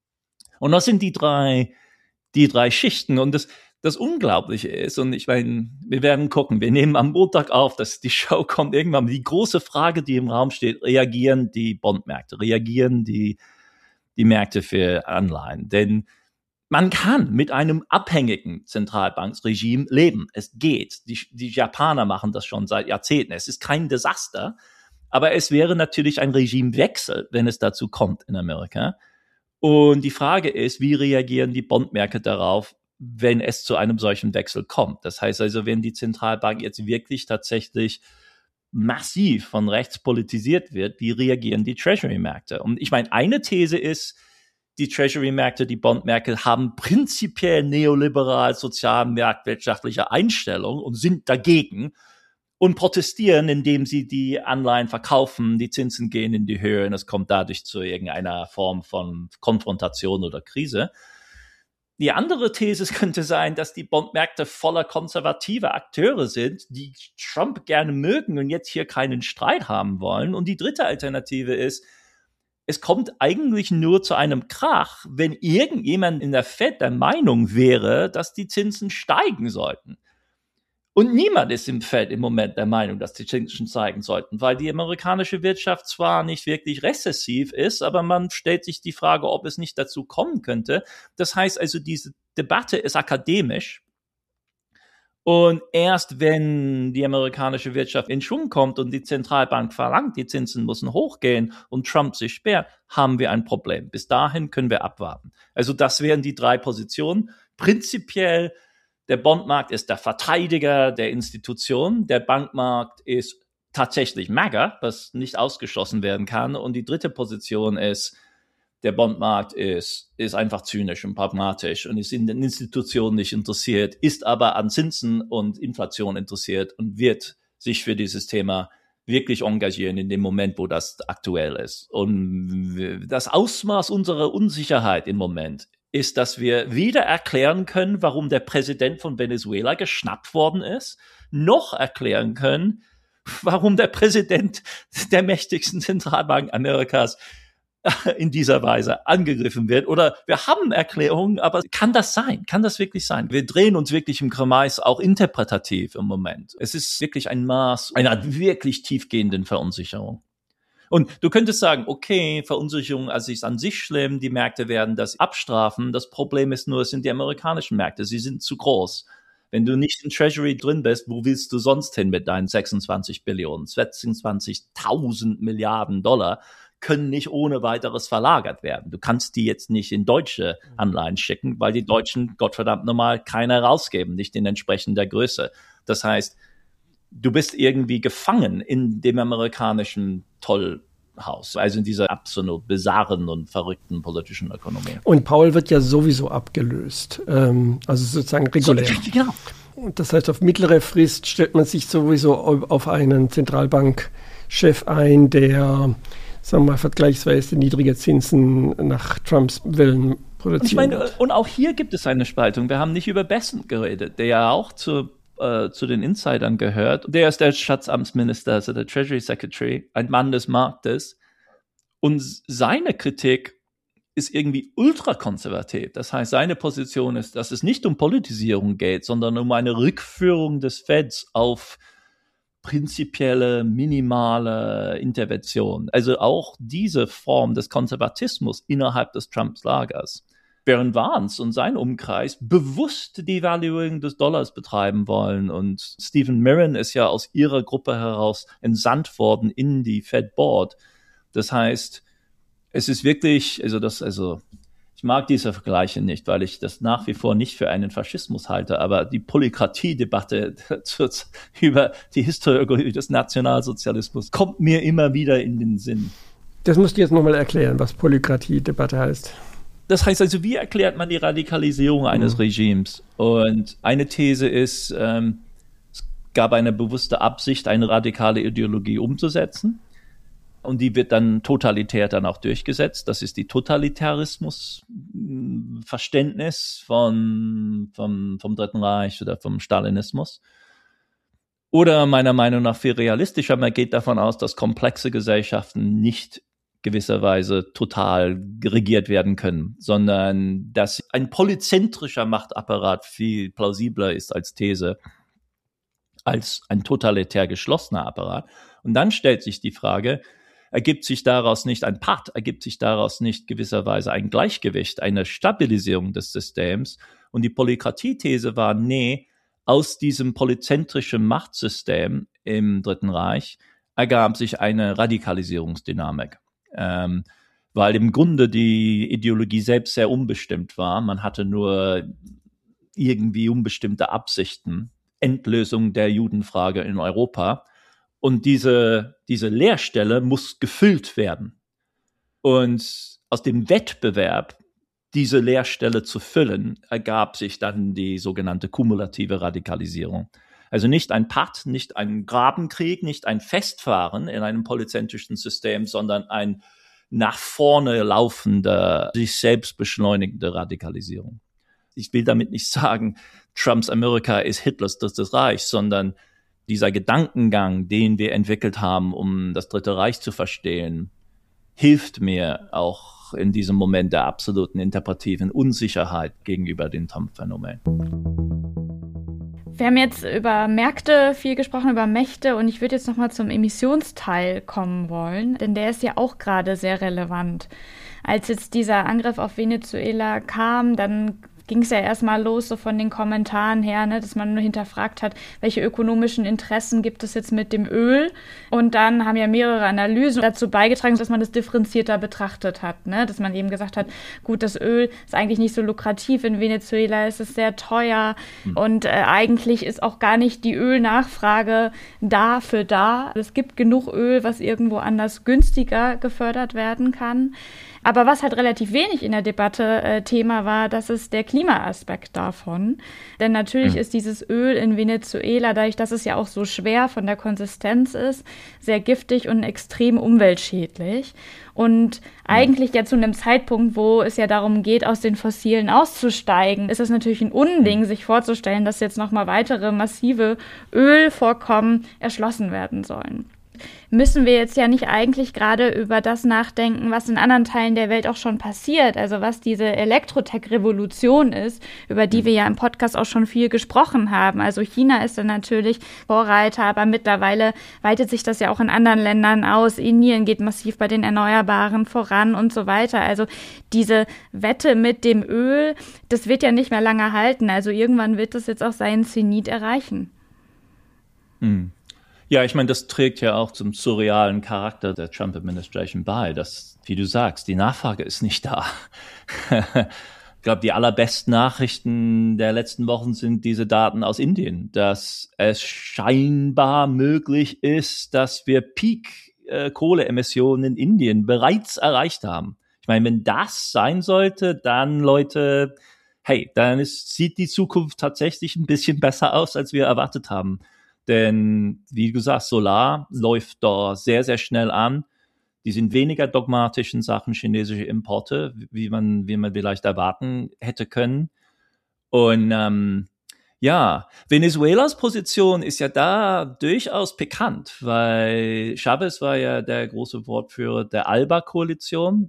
Und das sind die drei die drei Schichten. Und das, das Unglaubliche ist, und ich meine, wir werden gucken, wir nehmen am Montag auf, dass die Show kommt irgendwann. Die große Frage, die im Raum steht, reagieren die Bondmärkte, reagieren die, die Märkte für Anleihen? Denn man kann mit einem abhängigen Zentralbanksregime leben. Es geht. Die, die Japaner machen das schon seit Jahrzehnten. Es ist kein Desaster, aber es wäre natürlich ein Regimewechsel, wenn es dazu kommt in Amerika. Und die Frage ist, wie reagieren die Bondmärkte darauf, wenn es zu einem solchen Wechsel kommt? Das heißt also, wenn die Zentralbank jetzt wirklich tatsächlich massiv von rechts politisiert wird, wie reagieren die Treasury-Märkte? Und ich meine, eine These ist, die Treasury-Märkte, die Bondmärkte haben prinzipiell neoliberal, sozial, marktwirtschaftliche Einstellung und sind dagegen und protestieren, indem sie die Anleihen verkaufen, die Zinsen gehen in die Höhe und es kommt dadurch zu irgendeiner Form von Konfrontation oder Krise. Die andere These könnte sein, dass die Bondmärkte voller konservativer Akteure sind, die Trump gerne mögen und jetzt hier keinen Streit haben wollen. Und die dritte Alternative ist, es kommt eigentlich nur zu einem Krach, wenn irgendjemand in der Fed der Meinung wäre, dass die Zinsen steigen sollten. Und niemand ist im Fed im Moment der Meinung, dass die Zinsen steigen sollten, weil die amerikanische Wirtschaft zwar nicht wirklich rezessiv ist, aber man stellt sich die Frage, ob es nicht dazu kommen könnte. Das heißt also, diese Debatte ist akademisch. Und erst wenn die amerikanische Wirtschaft in Schwung kommt und die Zentralbank verlangt, die Zinsen müssen hochgehen und Trump sich sperrt, haben wir ein Problem. Bis dahin können wir abwarten. Also das wären die drei Positionen. Prinzipiell, der Bondmarkt ist der Verteidiger der Institution. Der Bankmarkt ist tatsächlich MAGA, was nicht ausgeschlossen werden kann. Und die dritte Position ist, der Bondmarkt ist, ist einfach zynisch und pragmatisch und ist in den Institutionen nicht interessiert, ist aber an Zinsen und Inflation interessiert und wird sich für dieses Thema wirklich engagieren in dem Moment, wo das aktuell ist. Und das Ausmaß unserer Unsicherheit im Moment ist, dass wir weder erklären können, warum der Präsident von Venezuela geschnappt worden ist, noch erklären können, warum der Präsident der mächtigsten Zentralbank Amerikas in dieser Weise angegriffen wird. Oder wir haben Erklärungen, aber kann das sein? Kann das wirklich sein? Wir drehen uns wirklich im Kreis, auch interpretativ im Moment. Es ist wirklich ein Maß einer wirklich tiefgehenden Verunsicherung. Und du könntest sagen, okay, Verunsicherung also ist an sich schlimm, die Märkte werden das abstrafen. Das Problem ist nur, es sind die amerikanischen Märkte, sie sind zu groß. Wenn du nicht in Treasury drin bist, wo willst du sonst hin mit deinen sechsundzwanzig Billionen, sechsundzwanzigtausend Milliarden Dollar? Können nicht ohne weiteres verlagert werden. Du kannst die jetzt nicht in deutsche Anleihen schicken, weil die Deutschen, Gottverdammt nochmal, keine rausgeben, nicht in entsprechender Größe. Das heißt, du bist irgendwie gefangen in dem amerikanischen Tollhaus, also in dieser absolut bizarren und verrückten politischen Ökonomie. Und Powell wird ja sowieso abgelöst, ähm, also sozusagen regulär. So, genau. Und das heißt, auf mittlere Frist stellt man sich sowieso auf einen Zentralbankchef ein, der, sagen wir mal, vergleichsweise niedrige Zinsen nach Trumps Willen produziert. Und ich meine, und auch hier gibt es eine Spaltung. Wir haben nicht über Bessent geredet, der ja auch zu, äh, zu den Insidern gehört. Der ist der Schatzamtsminister, also der Treasury Secretary, ein Mann des Marktes. Und seine Kritik ist irgendwie ultrakonservativ. Das heißt, seine Position ist, dass es nicht um Politisierung geht, sondern um eine Rückführung des Feds auf prinzipielle, minimale Intervention. Also auch diese Form des Konservatismus innerhalb des Trump-Lagers. Während Vance und sein Umkreis bewusst die Devaluierung des Dollars betreiben wollen. Und Stephen Mirren ist ja aus ihrer Gruppe heraus entsandt worden in die Fed Board. Das heißt, es ist wirklich, also das, also ich mag diese Vergleiche nicht, weil ich das nach wie vor nicht für einen Faschismus halte, aber die Polykratie-Debatte über die Historie des Nationalsozialismus kommt mir immer wieder in den Sinn. Das musst du jetzt nochmal erklären, was Polykratie-Debatte heißt. Das heißt also, wie erklärt man die Radikalisierung eines mhm. Regimes? Und eine These ist, ähm, es gab eine bewusste Absicht, eine radikale Ideologie umzusetzen. Und die wird dann totalitär dann auch durchgesetzt. Das ist die Totalitarismus-Verständnis von, vom, vom Dritten Reich oder vom Stalinismus. Oder meiner Meinung nach viel realistischer, man geht davon aus, dass komplexe Gesellschaften nicht gewisserweise total regiert werden können, sondern dass ein polyzentrischer Machtapparat viel plausibler ist als These, als ein totalitär geschlossener Apparat. Und dann stellt sich die Frage, ergibt sich daraus nicht ein Patt, ergibt sich daraus nicht gewisserweise ein Gleichgewicht, eine Stabilisierung des Systems? Und die Polykratie-These war, nee, aus diesem polyzentrischen Machtsystem im Dritten Reich ergab sich eine Radikalisierungsdynamik, ähm, weil im Grunde die Ideologie selbst sehr unbestimmt war. Man hatte nur irgendwie unbestimmte Absichten, Endlösung der Judenfrage in Europa. Und diese, diese Leerstelle muss gefüllt werden. Und aus dem Wettbewerb, diese Leerstelle zu füllen, ergab sich dann die sogenannte kumulative Radikalisierung. Also nicht ein Patt, nicht ein Grabenkrieg, nicht ein Festfahren in einem polyzentrischen System, sondern ein nach vorne laufende, sich selbst beschleunigende Radikalisierung. Ich will damit nicht sagen, Trumps Amerika ist Hitlers Drittes Reich, sondern dieser Gedankengang, den wir entwickelt haben, um das Dritte Reich zu verstehen, hilft mir auch in diesem Moment der absoluten interpretativen Unsicherheit gegenüber dem Trump-Phänomen. Wir haben jetzt über Märkte viel gesprochen, über Mächte, und ich würde jetzt nochmal zum Emissionsteil kommen wollen, denn der ist ja auch gerade sehr relevant. Als jetzt dieser Angriff auf Venezuela kam, dann ging es ja erstmal los, so von den Kommentaren her, ne, dass man nur hinterfragt hat, welche ökonomischen Interessen gibt es jetzt mit dem Öl. Und dann haben ja mehrere Analysen dazu beigetragen, dass man das differenzierter betrachtet hat, ne, dass man eben gesagt hat, gut, das Öl ist eigentlich nicht so lukrativ in Venezuela, es ist sehr teuer mhm. und äh, eigentlich ist auch gar nicht die Ölnachfrage da für da. Es gibt genug Öl, was irgendwo anders günstiger gefördert werden kann. Aber was halt relativ wenig in der Debatte äh, Thema war, das ist der Klimaaspekt davon. Denn natürlich mhm. ist dieses Öl in Venezuela, dadurch, dass es ja auch so schwer von der Konsistenz ist, sehr giftig und extrem umweltschädlich. Und eigentlich ja zu einem Zeitpunkt, wo es ja darum geht, aus den Fossilen auszusteigen, ist es natürlich ein Unding, sich vorzustellen, dass jetzt nochmal weitere massive Ölvorkommen erschlossen werden sollen. Müssen wir jetzt ja nicht eigentlich gerade über das nachdenken, was in anderen Teilen der Welt auch schon passiert, also was diese Elektrotech-Revolution ist, über die wir ja im Podcast auch schon viel gesprochen haben. Also China ist dann natürlich Vorreiter, aber mittlerweile weitet sich das ja auch in anderen Ländern aus. Indien geht massiv bei den Erneuerbaren voran und so weiter. Also diese Wette mit dem Öl, das wird ja nicht mehr lange halten. Also irgendwann wird das jetzt auch seinen Zenit erreichen. Mhm. Ja, ich meine, das trägt ja auch zum surrealen Charakter der Trump-Administration bei, dass, wie du sagst, die Nachfrage ist nicht da. Ich glaube, die allerbesten Nachrichten der letzten Wochen sind diese Daten aus Indien, dass es scheinbar möglich ist, dass wir Peak-Kohleemissionen in Indien bereits erreicht haben. Ich meine, wenn das sein sollte, dann, Leute, hey, dann ist, sieht die Zukunft tatsächlich ein bisschen besser aus, als wir erwartet haben. Denn, wie du sagst, Solar läuft da sehr, sehr schnell an. Die sind weniger dogmatisch in Sachen chinesische Importe, wie man, wie man vielleicht erwarten hätte können. Und ähm, ja, Venezuelas Position ist ja da durchaus pikant, weil Chavez war ja der große Wortführer der ALBA-Koalition,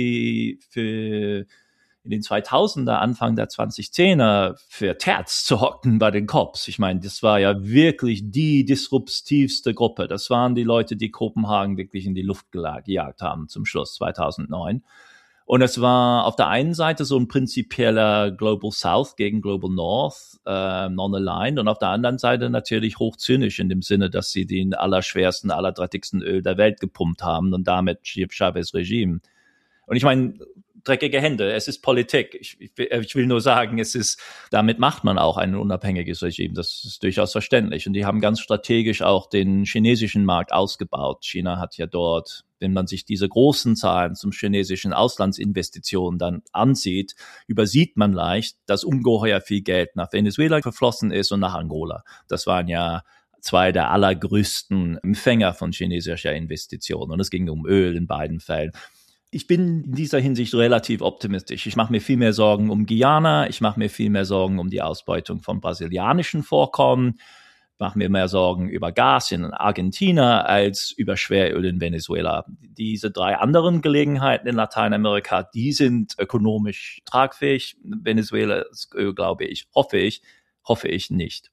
die für in den zweitausender, Anfang der zweitausendzehner für Terz zu hocken bei den Cops. Ich meine, das war ja wirklich die disruptivste Gruppe. Das waren die Leute, die Kopenhagen wirklich in die Luft gejagt haben zum Schluss zweitausendneun. Und es war auf der einen Seite so ein prinzipieller Global South gegen Global North, äh, non-aligned, und auf der anderen Seite natürlich hochzynisch in dem Sinne, dass sie den allerschwersten, allerdreckigsten Öl der Welt gepumpt haben und damit Chavez Regime. Und ich meine, dreckige Hände, es ist Politik. Ich, ich, ich will nur sagen, es ist, damit macht man auch ein unabhängiges Regime. Das ist durchaus verständlich. Und die haben ganz strategisch auch den chinesischen Markt ausgebaut. China hat ja dort, wenn man sich diese großen Zahlen zum chinesischen Auslandsinvestitionen dann ansieht, übersieht man leicht, dass ungeheuer viel Geld nach Venezuela geflossen ist und nach Angola. Das waren ja zwei der allergrößten Empfänger von chinesischer Investitionen. Und es ging um Öl in beiden Fällen. Ich bin in dieser Hinsicht relativ optimistisch. Ich mache mir viel mehr Sorgen um Guyana, ich mache mir viel mehr Sorgen um die Ausbeutung von brasilianischen Vorkommen, ich mache mir mehr Sorgen über Gas in Argentina als über Schweröl in Venezuela. Diese drei anderen Gelegenheiten in Lateinamerika, die sind ökonomisch tragfähig. Venezuelas Öl, glaube ich, hoffe ich, hoffe ich nicht.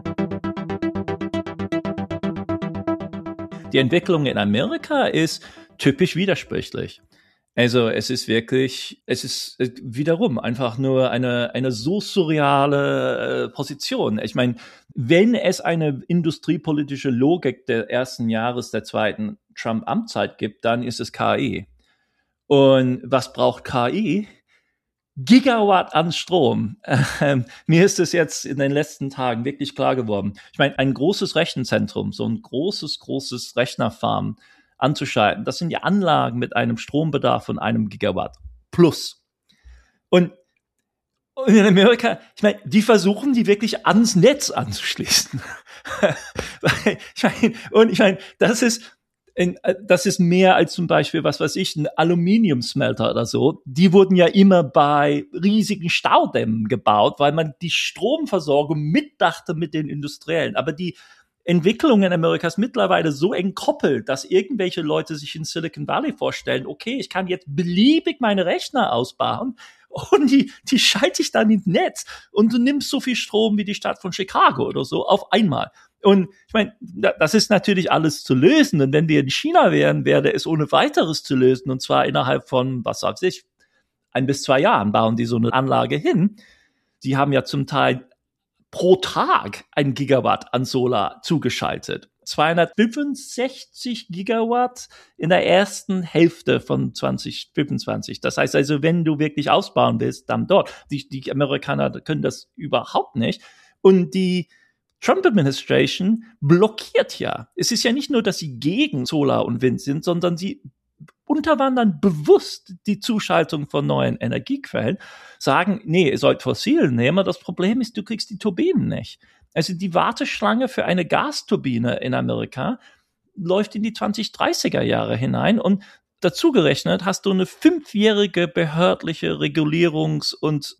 Die Entwicklung in Amerika ist typisch widersprüchlich. Also es ist wirklich, es ist wiederum einfach nur eine eine so surreale äh, Position. Ich meine, wenn es eine industriepolitische Logik der ersten Jahres der zweiten Trump-Amtszeit gibt, dann ist es K I. Und was braucht K I? Gigawatt an Strom. Ähm, mir ist es jetzt in den letzten Tagen wirklich klar geworden. Ich meine, ein großes Rechenzentrum, so ein großes, großes Rechnerfarm anzuschalten, das sind ja Anlagen mit einem Strombedarf von einem Gigawatt plus. Und Und in Amerika, ich meine, die versuchen, die wirklich ans Netz anzuschließen. ich meine, und ich meine, das ist, das ist mehr als zum Beispiel, was weiß ich, ein Aluminiumsmelter oder so. Die wurden ja immer bei riesigen Staudämmen gebaut, weil man die Stromversorgung mitdachte mit den Industriellen. Aber die Entwicklung in Amerika ist mittlerweile so eng koppelt, dass irgendwelche Leute sich in Silicon Valley vorstellen, okay, ich kann jetzt beliebig meine Rechner ausbauen und die, die schalte ich dann ins Netz und du nimmst so viel Strom wie die Stadt von Chicago oder so auf einmal. Und ich meine, das ist natürlich alles zu lösen. Und wenn wir in China wären, wäre es ohne weiteres zu lösen. Und zwar innerhalb von, was weiß ich, ein bis zwei Jahren bauen die so eine Anlage hin. Die haben ja zum Teil pro Tag ein Gigawatt an Solar zugeschaltet. zweihundertfünfundsechzig Gigawatt in der ersten Hälfte von zwanzig fünfundzwanzig. Das heißt also, wenn du wirklich ausbauen willst, dann dort. Die, die Amerikaner können das überhaupt nicht. Und die Trump-Administration blockiert ja. Es ist ja nicht nur, dass sie gegen Solar und Wind sind, sondern sie unterwandern bewusst die Zuschaltung von neuen Energiequellen, sagen, nee, ihr sollt Fossil nehmen, das Problem ist, du kriegst die Turbinen nicht. Also die Warteschlange für eine Gasturbine in Amerika läuft in die zwanzig dreißiger Jahre hinein und dazu gerechnet hast du eine fünfjährige behördliche Regulierungs- und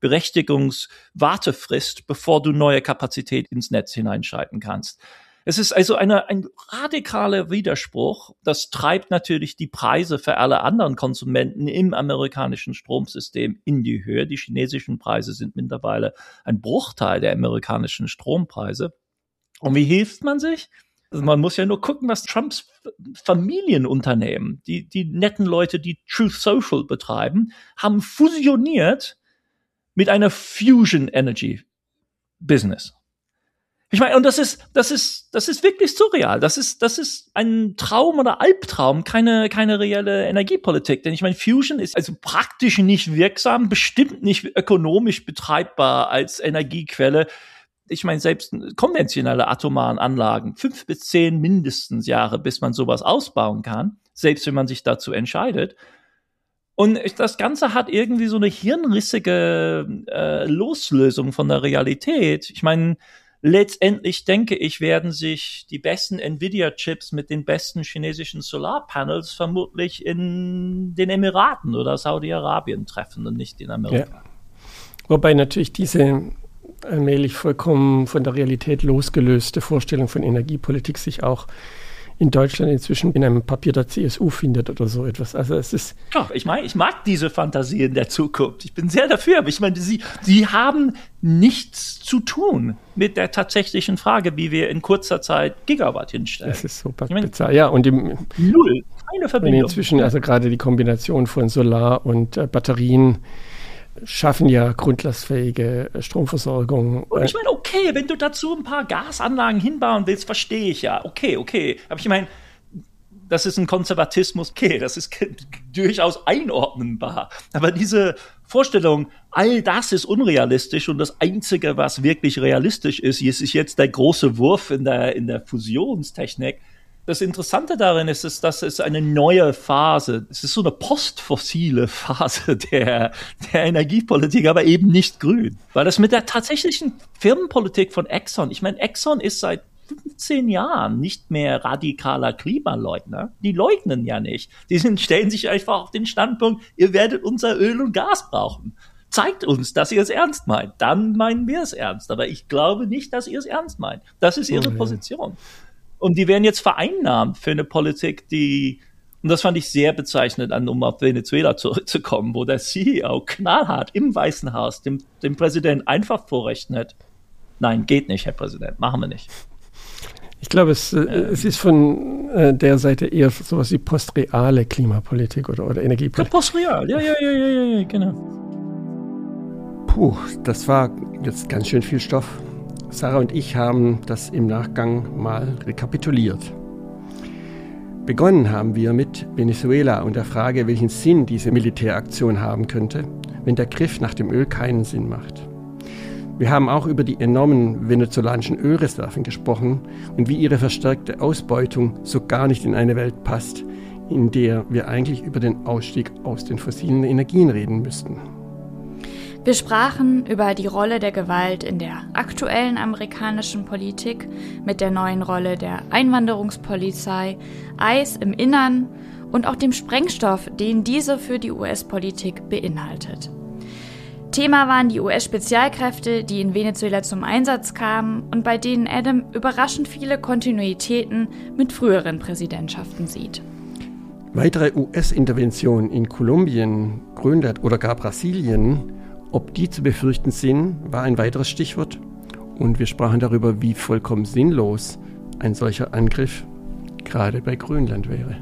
Berechtigungswartefrist, bevor du neue Kapazität ins Netz hineinschalten kannst. Es ist also eine, ein radikaler Widerspruch. Das treibt natürlich die Preise für alle anderen Konsumenten im amerikanischen Stromsystem in die Höhe. Die chinesischen Preise sind mittlerweile ein Bruchteil der amerikanischen Strompreise. Und wie hilft man sich? Also man muss ja nur gucken, was Trumps Familienunternehmen, die, die netten Leute, die Truth Social betreiben, haben fusioniert mit einer Fusion Energy Business. Ich meine, und das ist, das ist, das ist wirklich surreal. Das ist, das ist ein Traum oder Albtraum, keine, keine reelle Energiepolitik. Denn ich meine, Fusion ist also praktisch nicht wirksam, bestimmt nicht ökonomisch betreibbar als Energiequelle. Ich meine, selbst konventionelle atomaren Anlagen, fünf bis zehn mindestens Jahre, bis man sowas ausbauen kann, selbst wenn man sich dazu entscheidet. Und das Ganze hat irgendwie so eine hirnrissige äh, Loslösung von der Realität. Ich meine, letztendlich denke ich, werden sich die besten Nvidia-Chips mit den besten chinesischen Solarpanels vermutlich in den Emiraten oder Saudi-Arabien treffen und nicht in Amerika. Ja. Wobei natürlich diese allmählich vollkommen von der Realität losgelöste Vorstellung von Energiepolitik sich auch in Deutschland inzwischen in einem Papier der C S U findet oder so etwas. Also es ist ja, ich meine, ich mag diese Fantasien der Zukunft. Ich bin sehr dafür, aber ich meine, sie, sie haben nichts zu tun mit der tatsächlichen Frage, wie wir in kurzer Zeit Gigawatt hinstellen. Das ist super ich meine, bizarr. Ja, und im, null, keine Verbindung. Und inzwischen, also gerade die Kombination von Solar und äh, Batterien schaffen ja grundlastfähige Stromversorgung. Und ich meine, okay, wenn du dazu ein paar Gasanlagen hinbauen willst, verstehe ich ja. Okay, okay. Aber ich meine, das ist ein Konservatismus, okay, das ist durchaus einordnenbar. Aber diese Vorstellung, all das ist unrealistisch und das Einzige, was wirklich realistisch ist, ist jetzt der große Wurf in der, in der Fusionstechnik. Das Interessante darin ist, ist, dass es eine neue Phase, es ist so eine postfossile Phase der, der Energiepolitik, aber eben nicht grün. Weil das mit der tatsächlichen Firmenpolitik von Exxon, ich meine, Exxon ist seit fünfzehn Jahren nicht mehr radikaler Klimaleugner. Die leugnen ja nicht. Die sind, stellen sich einfach auf den Standpunkt, ihr werdet unser Öl und Gas brauchen. Zeigt uns, dass ihr es ernst meint. Dann meinen wir es ernst. Aber ich glaube nicht, dass ihr es ernst meint. Das ist ihre Position. Und die werden jetzt vereinnahmt für eine Politik, die, und das fand ich sehr bezeichnend, an, um auf Venezuela zurückzukommen, wo der C E O knallhart im Weißen Haus dem, dem Präsidenten einfach vorrechnet, nein, geht nicht, Herr Präsident, machen wir nicht. Ich glaube, es, ähm, es ist von äh, der Seite eher sowas wie postreale Klimapolitik oder, oder Energiepolitik. Ja, postreal, ja, ja, ja, ja, ja, genau. Puh, das war jetzt ganz schön viel Stoff. Sarah und ich haben das im Nachgang mal rekapituliert. Begonnen haben wir mit Venezuela und der Frage, welchen Sinn diese Militäraktion haben könnte. wenn der Griff nach dem Öl keinen Sinn macht. Wir haben auch über die enormen venezolanischen Ölreserven gesprochen und wie ihre verstärkte Ausbeutung so gar nicht in eine Welt passt, in der wir eigentlich über den Ausstieg aus den fossilen Energien reden müssten. Wir sprachen über die Rolle der Gewalt in der aktuellen amerikanischen Politik mit der neuen Rolle der Einwanderungspolizei, I C E im Innern und auch dem Sprengstoff, den diese für die U S-Politik beinhaltet. Thema waren die U S-Spezialkräfte, die in Venezuela zum Einsatz kamen und bei denen Adam überraschend viele Kontinuitäten mit früheren Präsidentschaften sieht. Weitere U S-Interventionen in Kolumbien, Grönland oder gar Brasilien, ob die zu befürchten sind, war ein weiteres Stichwort. Und wir sprachen darüber, wie vollkommen sinnlos ein solcher Angriff gerade bei Grönland wäre.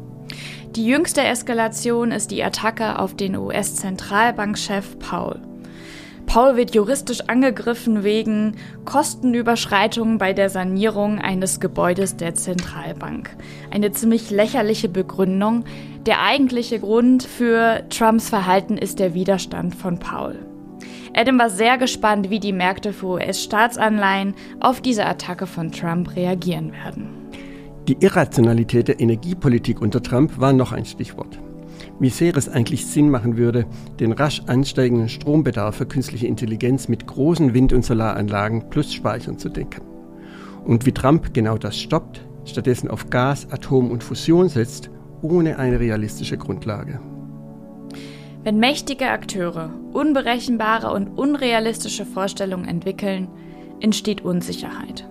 Die jüngste Eskalation ist die Attacke auf den U S-Zentralbankchef Powell. Powell wird juristisch angegriffen wegen Kostenüberschreitungen bei der Sanierung eines Gebäudes der Zentralbank. Eine ziemlich lächerliche Begründung. Der eigentliche Grund für Trumps Verhalten ist der Widerstand von Powell. Adam war sehr gespannt, wie die Märkte für U S-Staatsanleihen auf diese Attacke von Trump reagieren werden. Die Irrationalität der Energiepolitik unter Trump war noch ein Stichwort. Wie sehr es eigentlich Sinn machen würde, den rasch ansteigenden Strombedarf für künstliche Intelligenz mit großen Wind- und Solaranlagen plus Speichern zu decken. Und wie Trump genau das stoppt, stattdessen auf Gas, Atom und Fusion setzt, ohne eine realistische Grundlage. Wenn mächtige Akteure unberechenbare und unrealistische Vorstellungen entwickeln, entsteht Unsicherheit.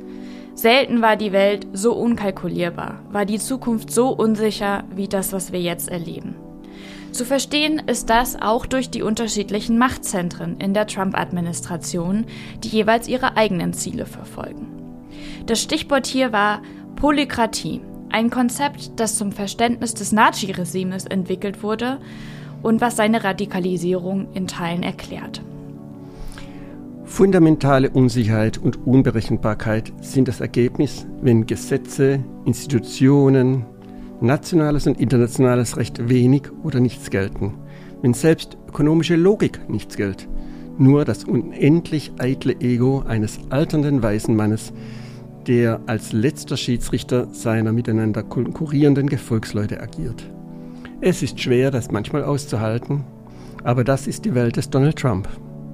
Selten war die Welt so unkalkulierbar, war die Zukunft so unsicher wie das, was wir jetzt erleben. Zu verstehen ist das auch durch die unterschiedlichen Machtzentren in der Trump-Administration, die jeweils ihre eigenen Ziele verfolgen. Das Stichwort hier war Polykratie, ein Konzept, das zum Verständnis des Nazi-Regimes entwickelt wurde und was seine Radikalisierung in Teilen erklärt. Fundamentale Unsicherheit und Unberechenbarkeit sind das Ergebnis, wenn Gesetze, Institutionen, nationales und internationales Recht wenig oder nichts gelten, wenn selbst ökonomische Logik nichts gilt, nur das unendlich eitle Ego eines alternden weißen Mannes, der als letzter Schiedsrichter seiner miteinander konkurrierenden Gefolgsleute agiert. Es ist schwer, das manchmal auszuhalten, aber das ist die Welt des Donald Trump.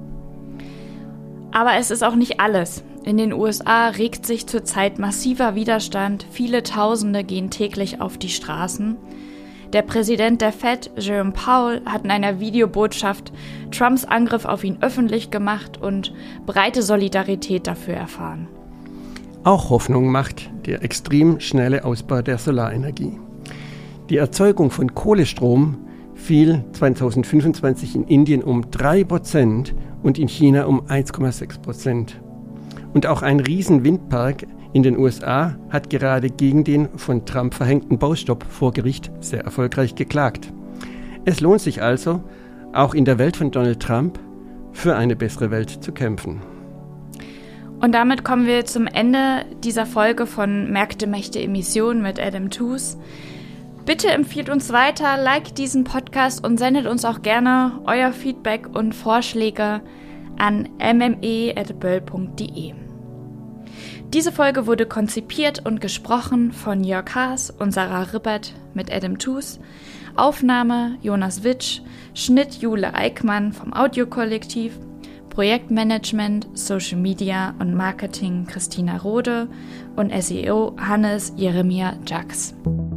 Aber es ist auch nicht alles. In den U S A regt sich zurzeit massiver Widerstand. Viele Tausende gehen täglich auf die Straßen. Der Präsident der Fed, Jerome Powell, hat in einer Videobotschaft Trumps Angriff auf ihn öffentlich gemacht und breite Solidarität dafür erfahren. Auch Hoffnung macht der extrem schnelle Ausbau der Solarenergie. Die Erzeugung von Kohlestrom fiel zweitausendfünfundzwanzig in Indien um drei Prozent und in China um eins Komma sechs Prozent. Und auch ein Riesenwindpark in den U S A hat gerade gegen den von Trump verhängten Baustopp vor Gericht sehr erfolgreich geklagt. Es lohnt sich also, auch in der Welt von Donald Trump, für eine bessere Welt zu kämpfen. Und damit kommen wir zum Ende dieser Folge von Märkte, Mächte, Emissionen mit Adam Tooze. Bitte empfiehlt uns weiter, liked diesen Podcast und sendet uns auch gerne euer Feedback und Vorschläge an m m e at böll punkt d e. Diese Folge wurde konzipiert und gesprochen von Jörg Haas und Sarah Rippert mit Adam Tooze. Aufnahme Jonas Witsch, Schnitt Jule Eickmann vom Audiokollektiv, Projektmanagement, Social Media und Marketing Christina Rode und S E O Hannes Jeremia Jax.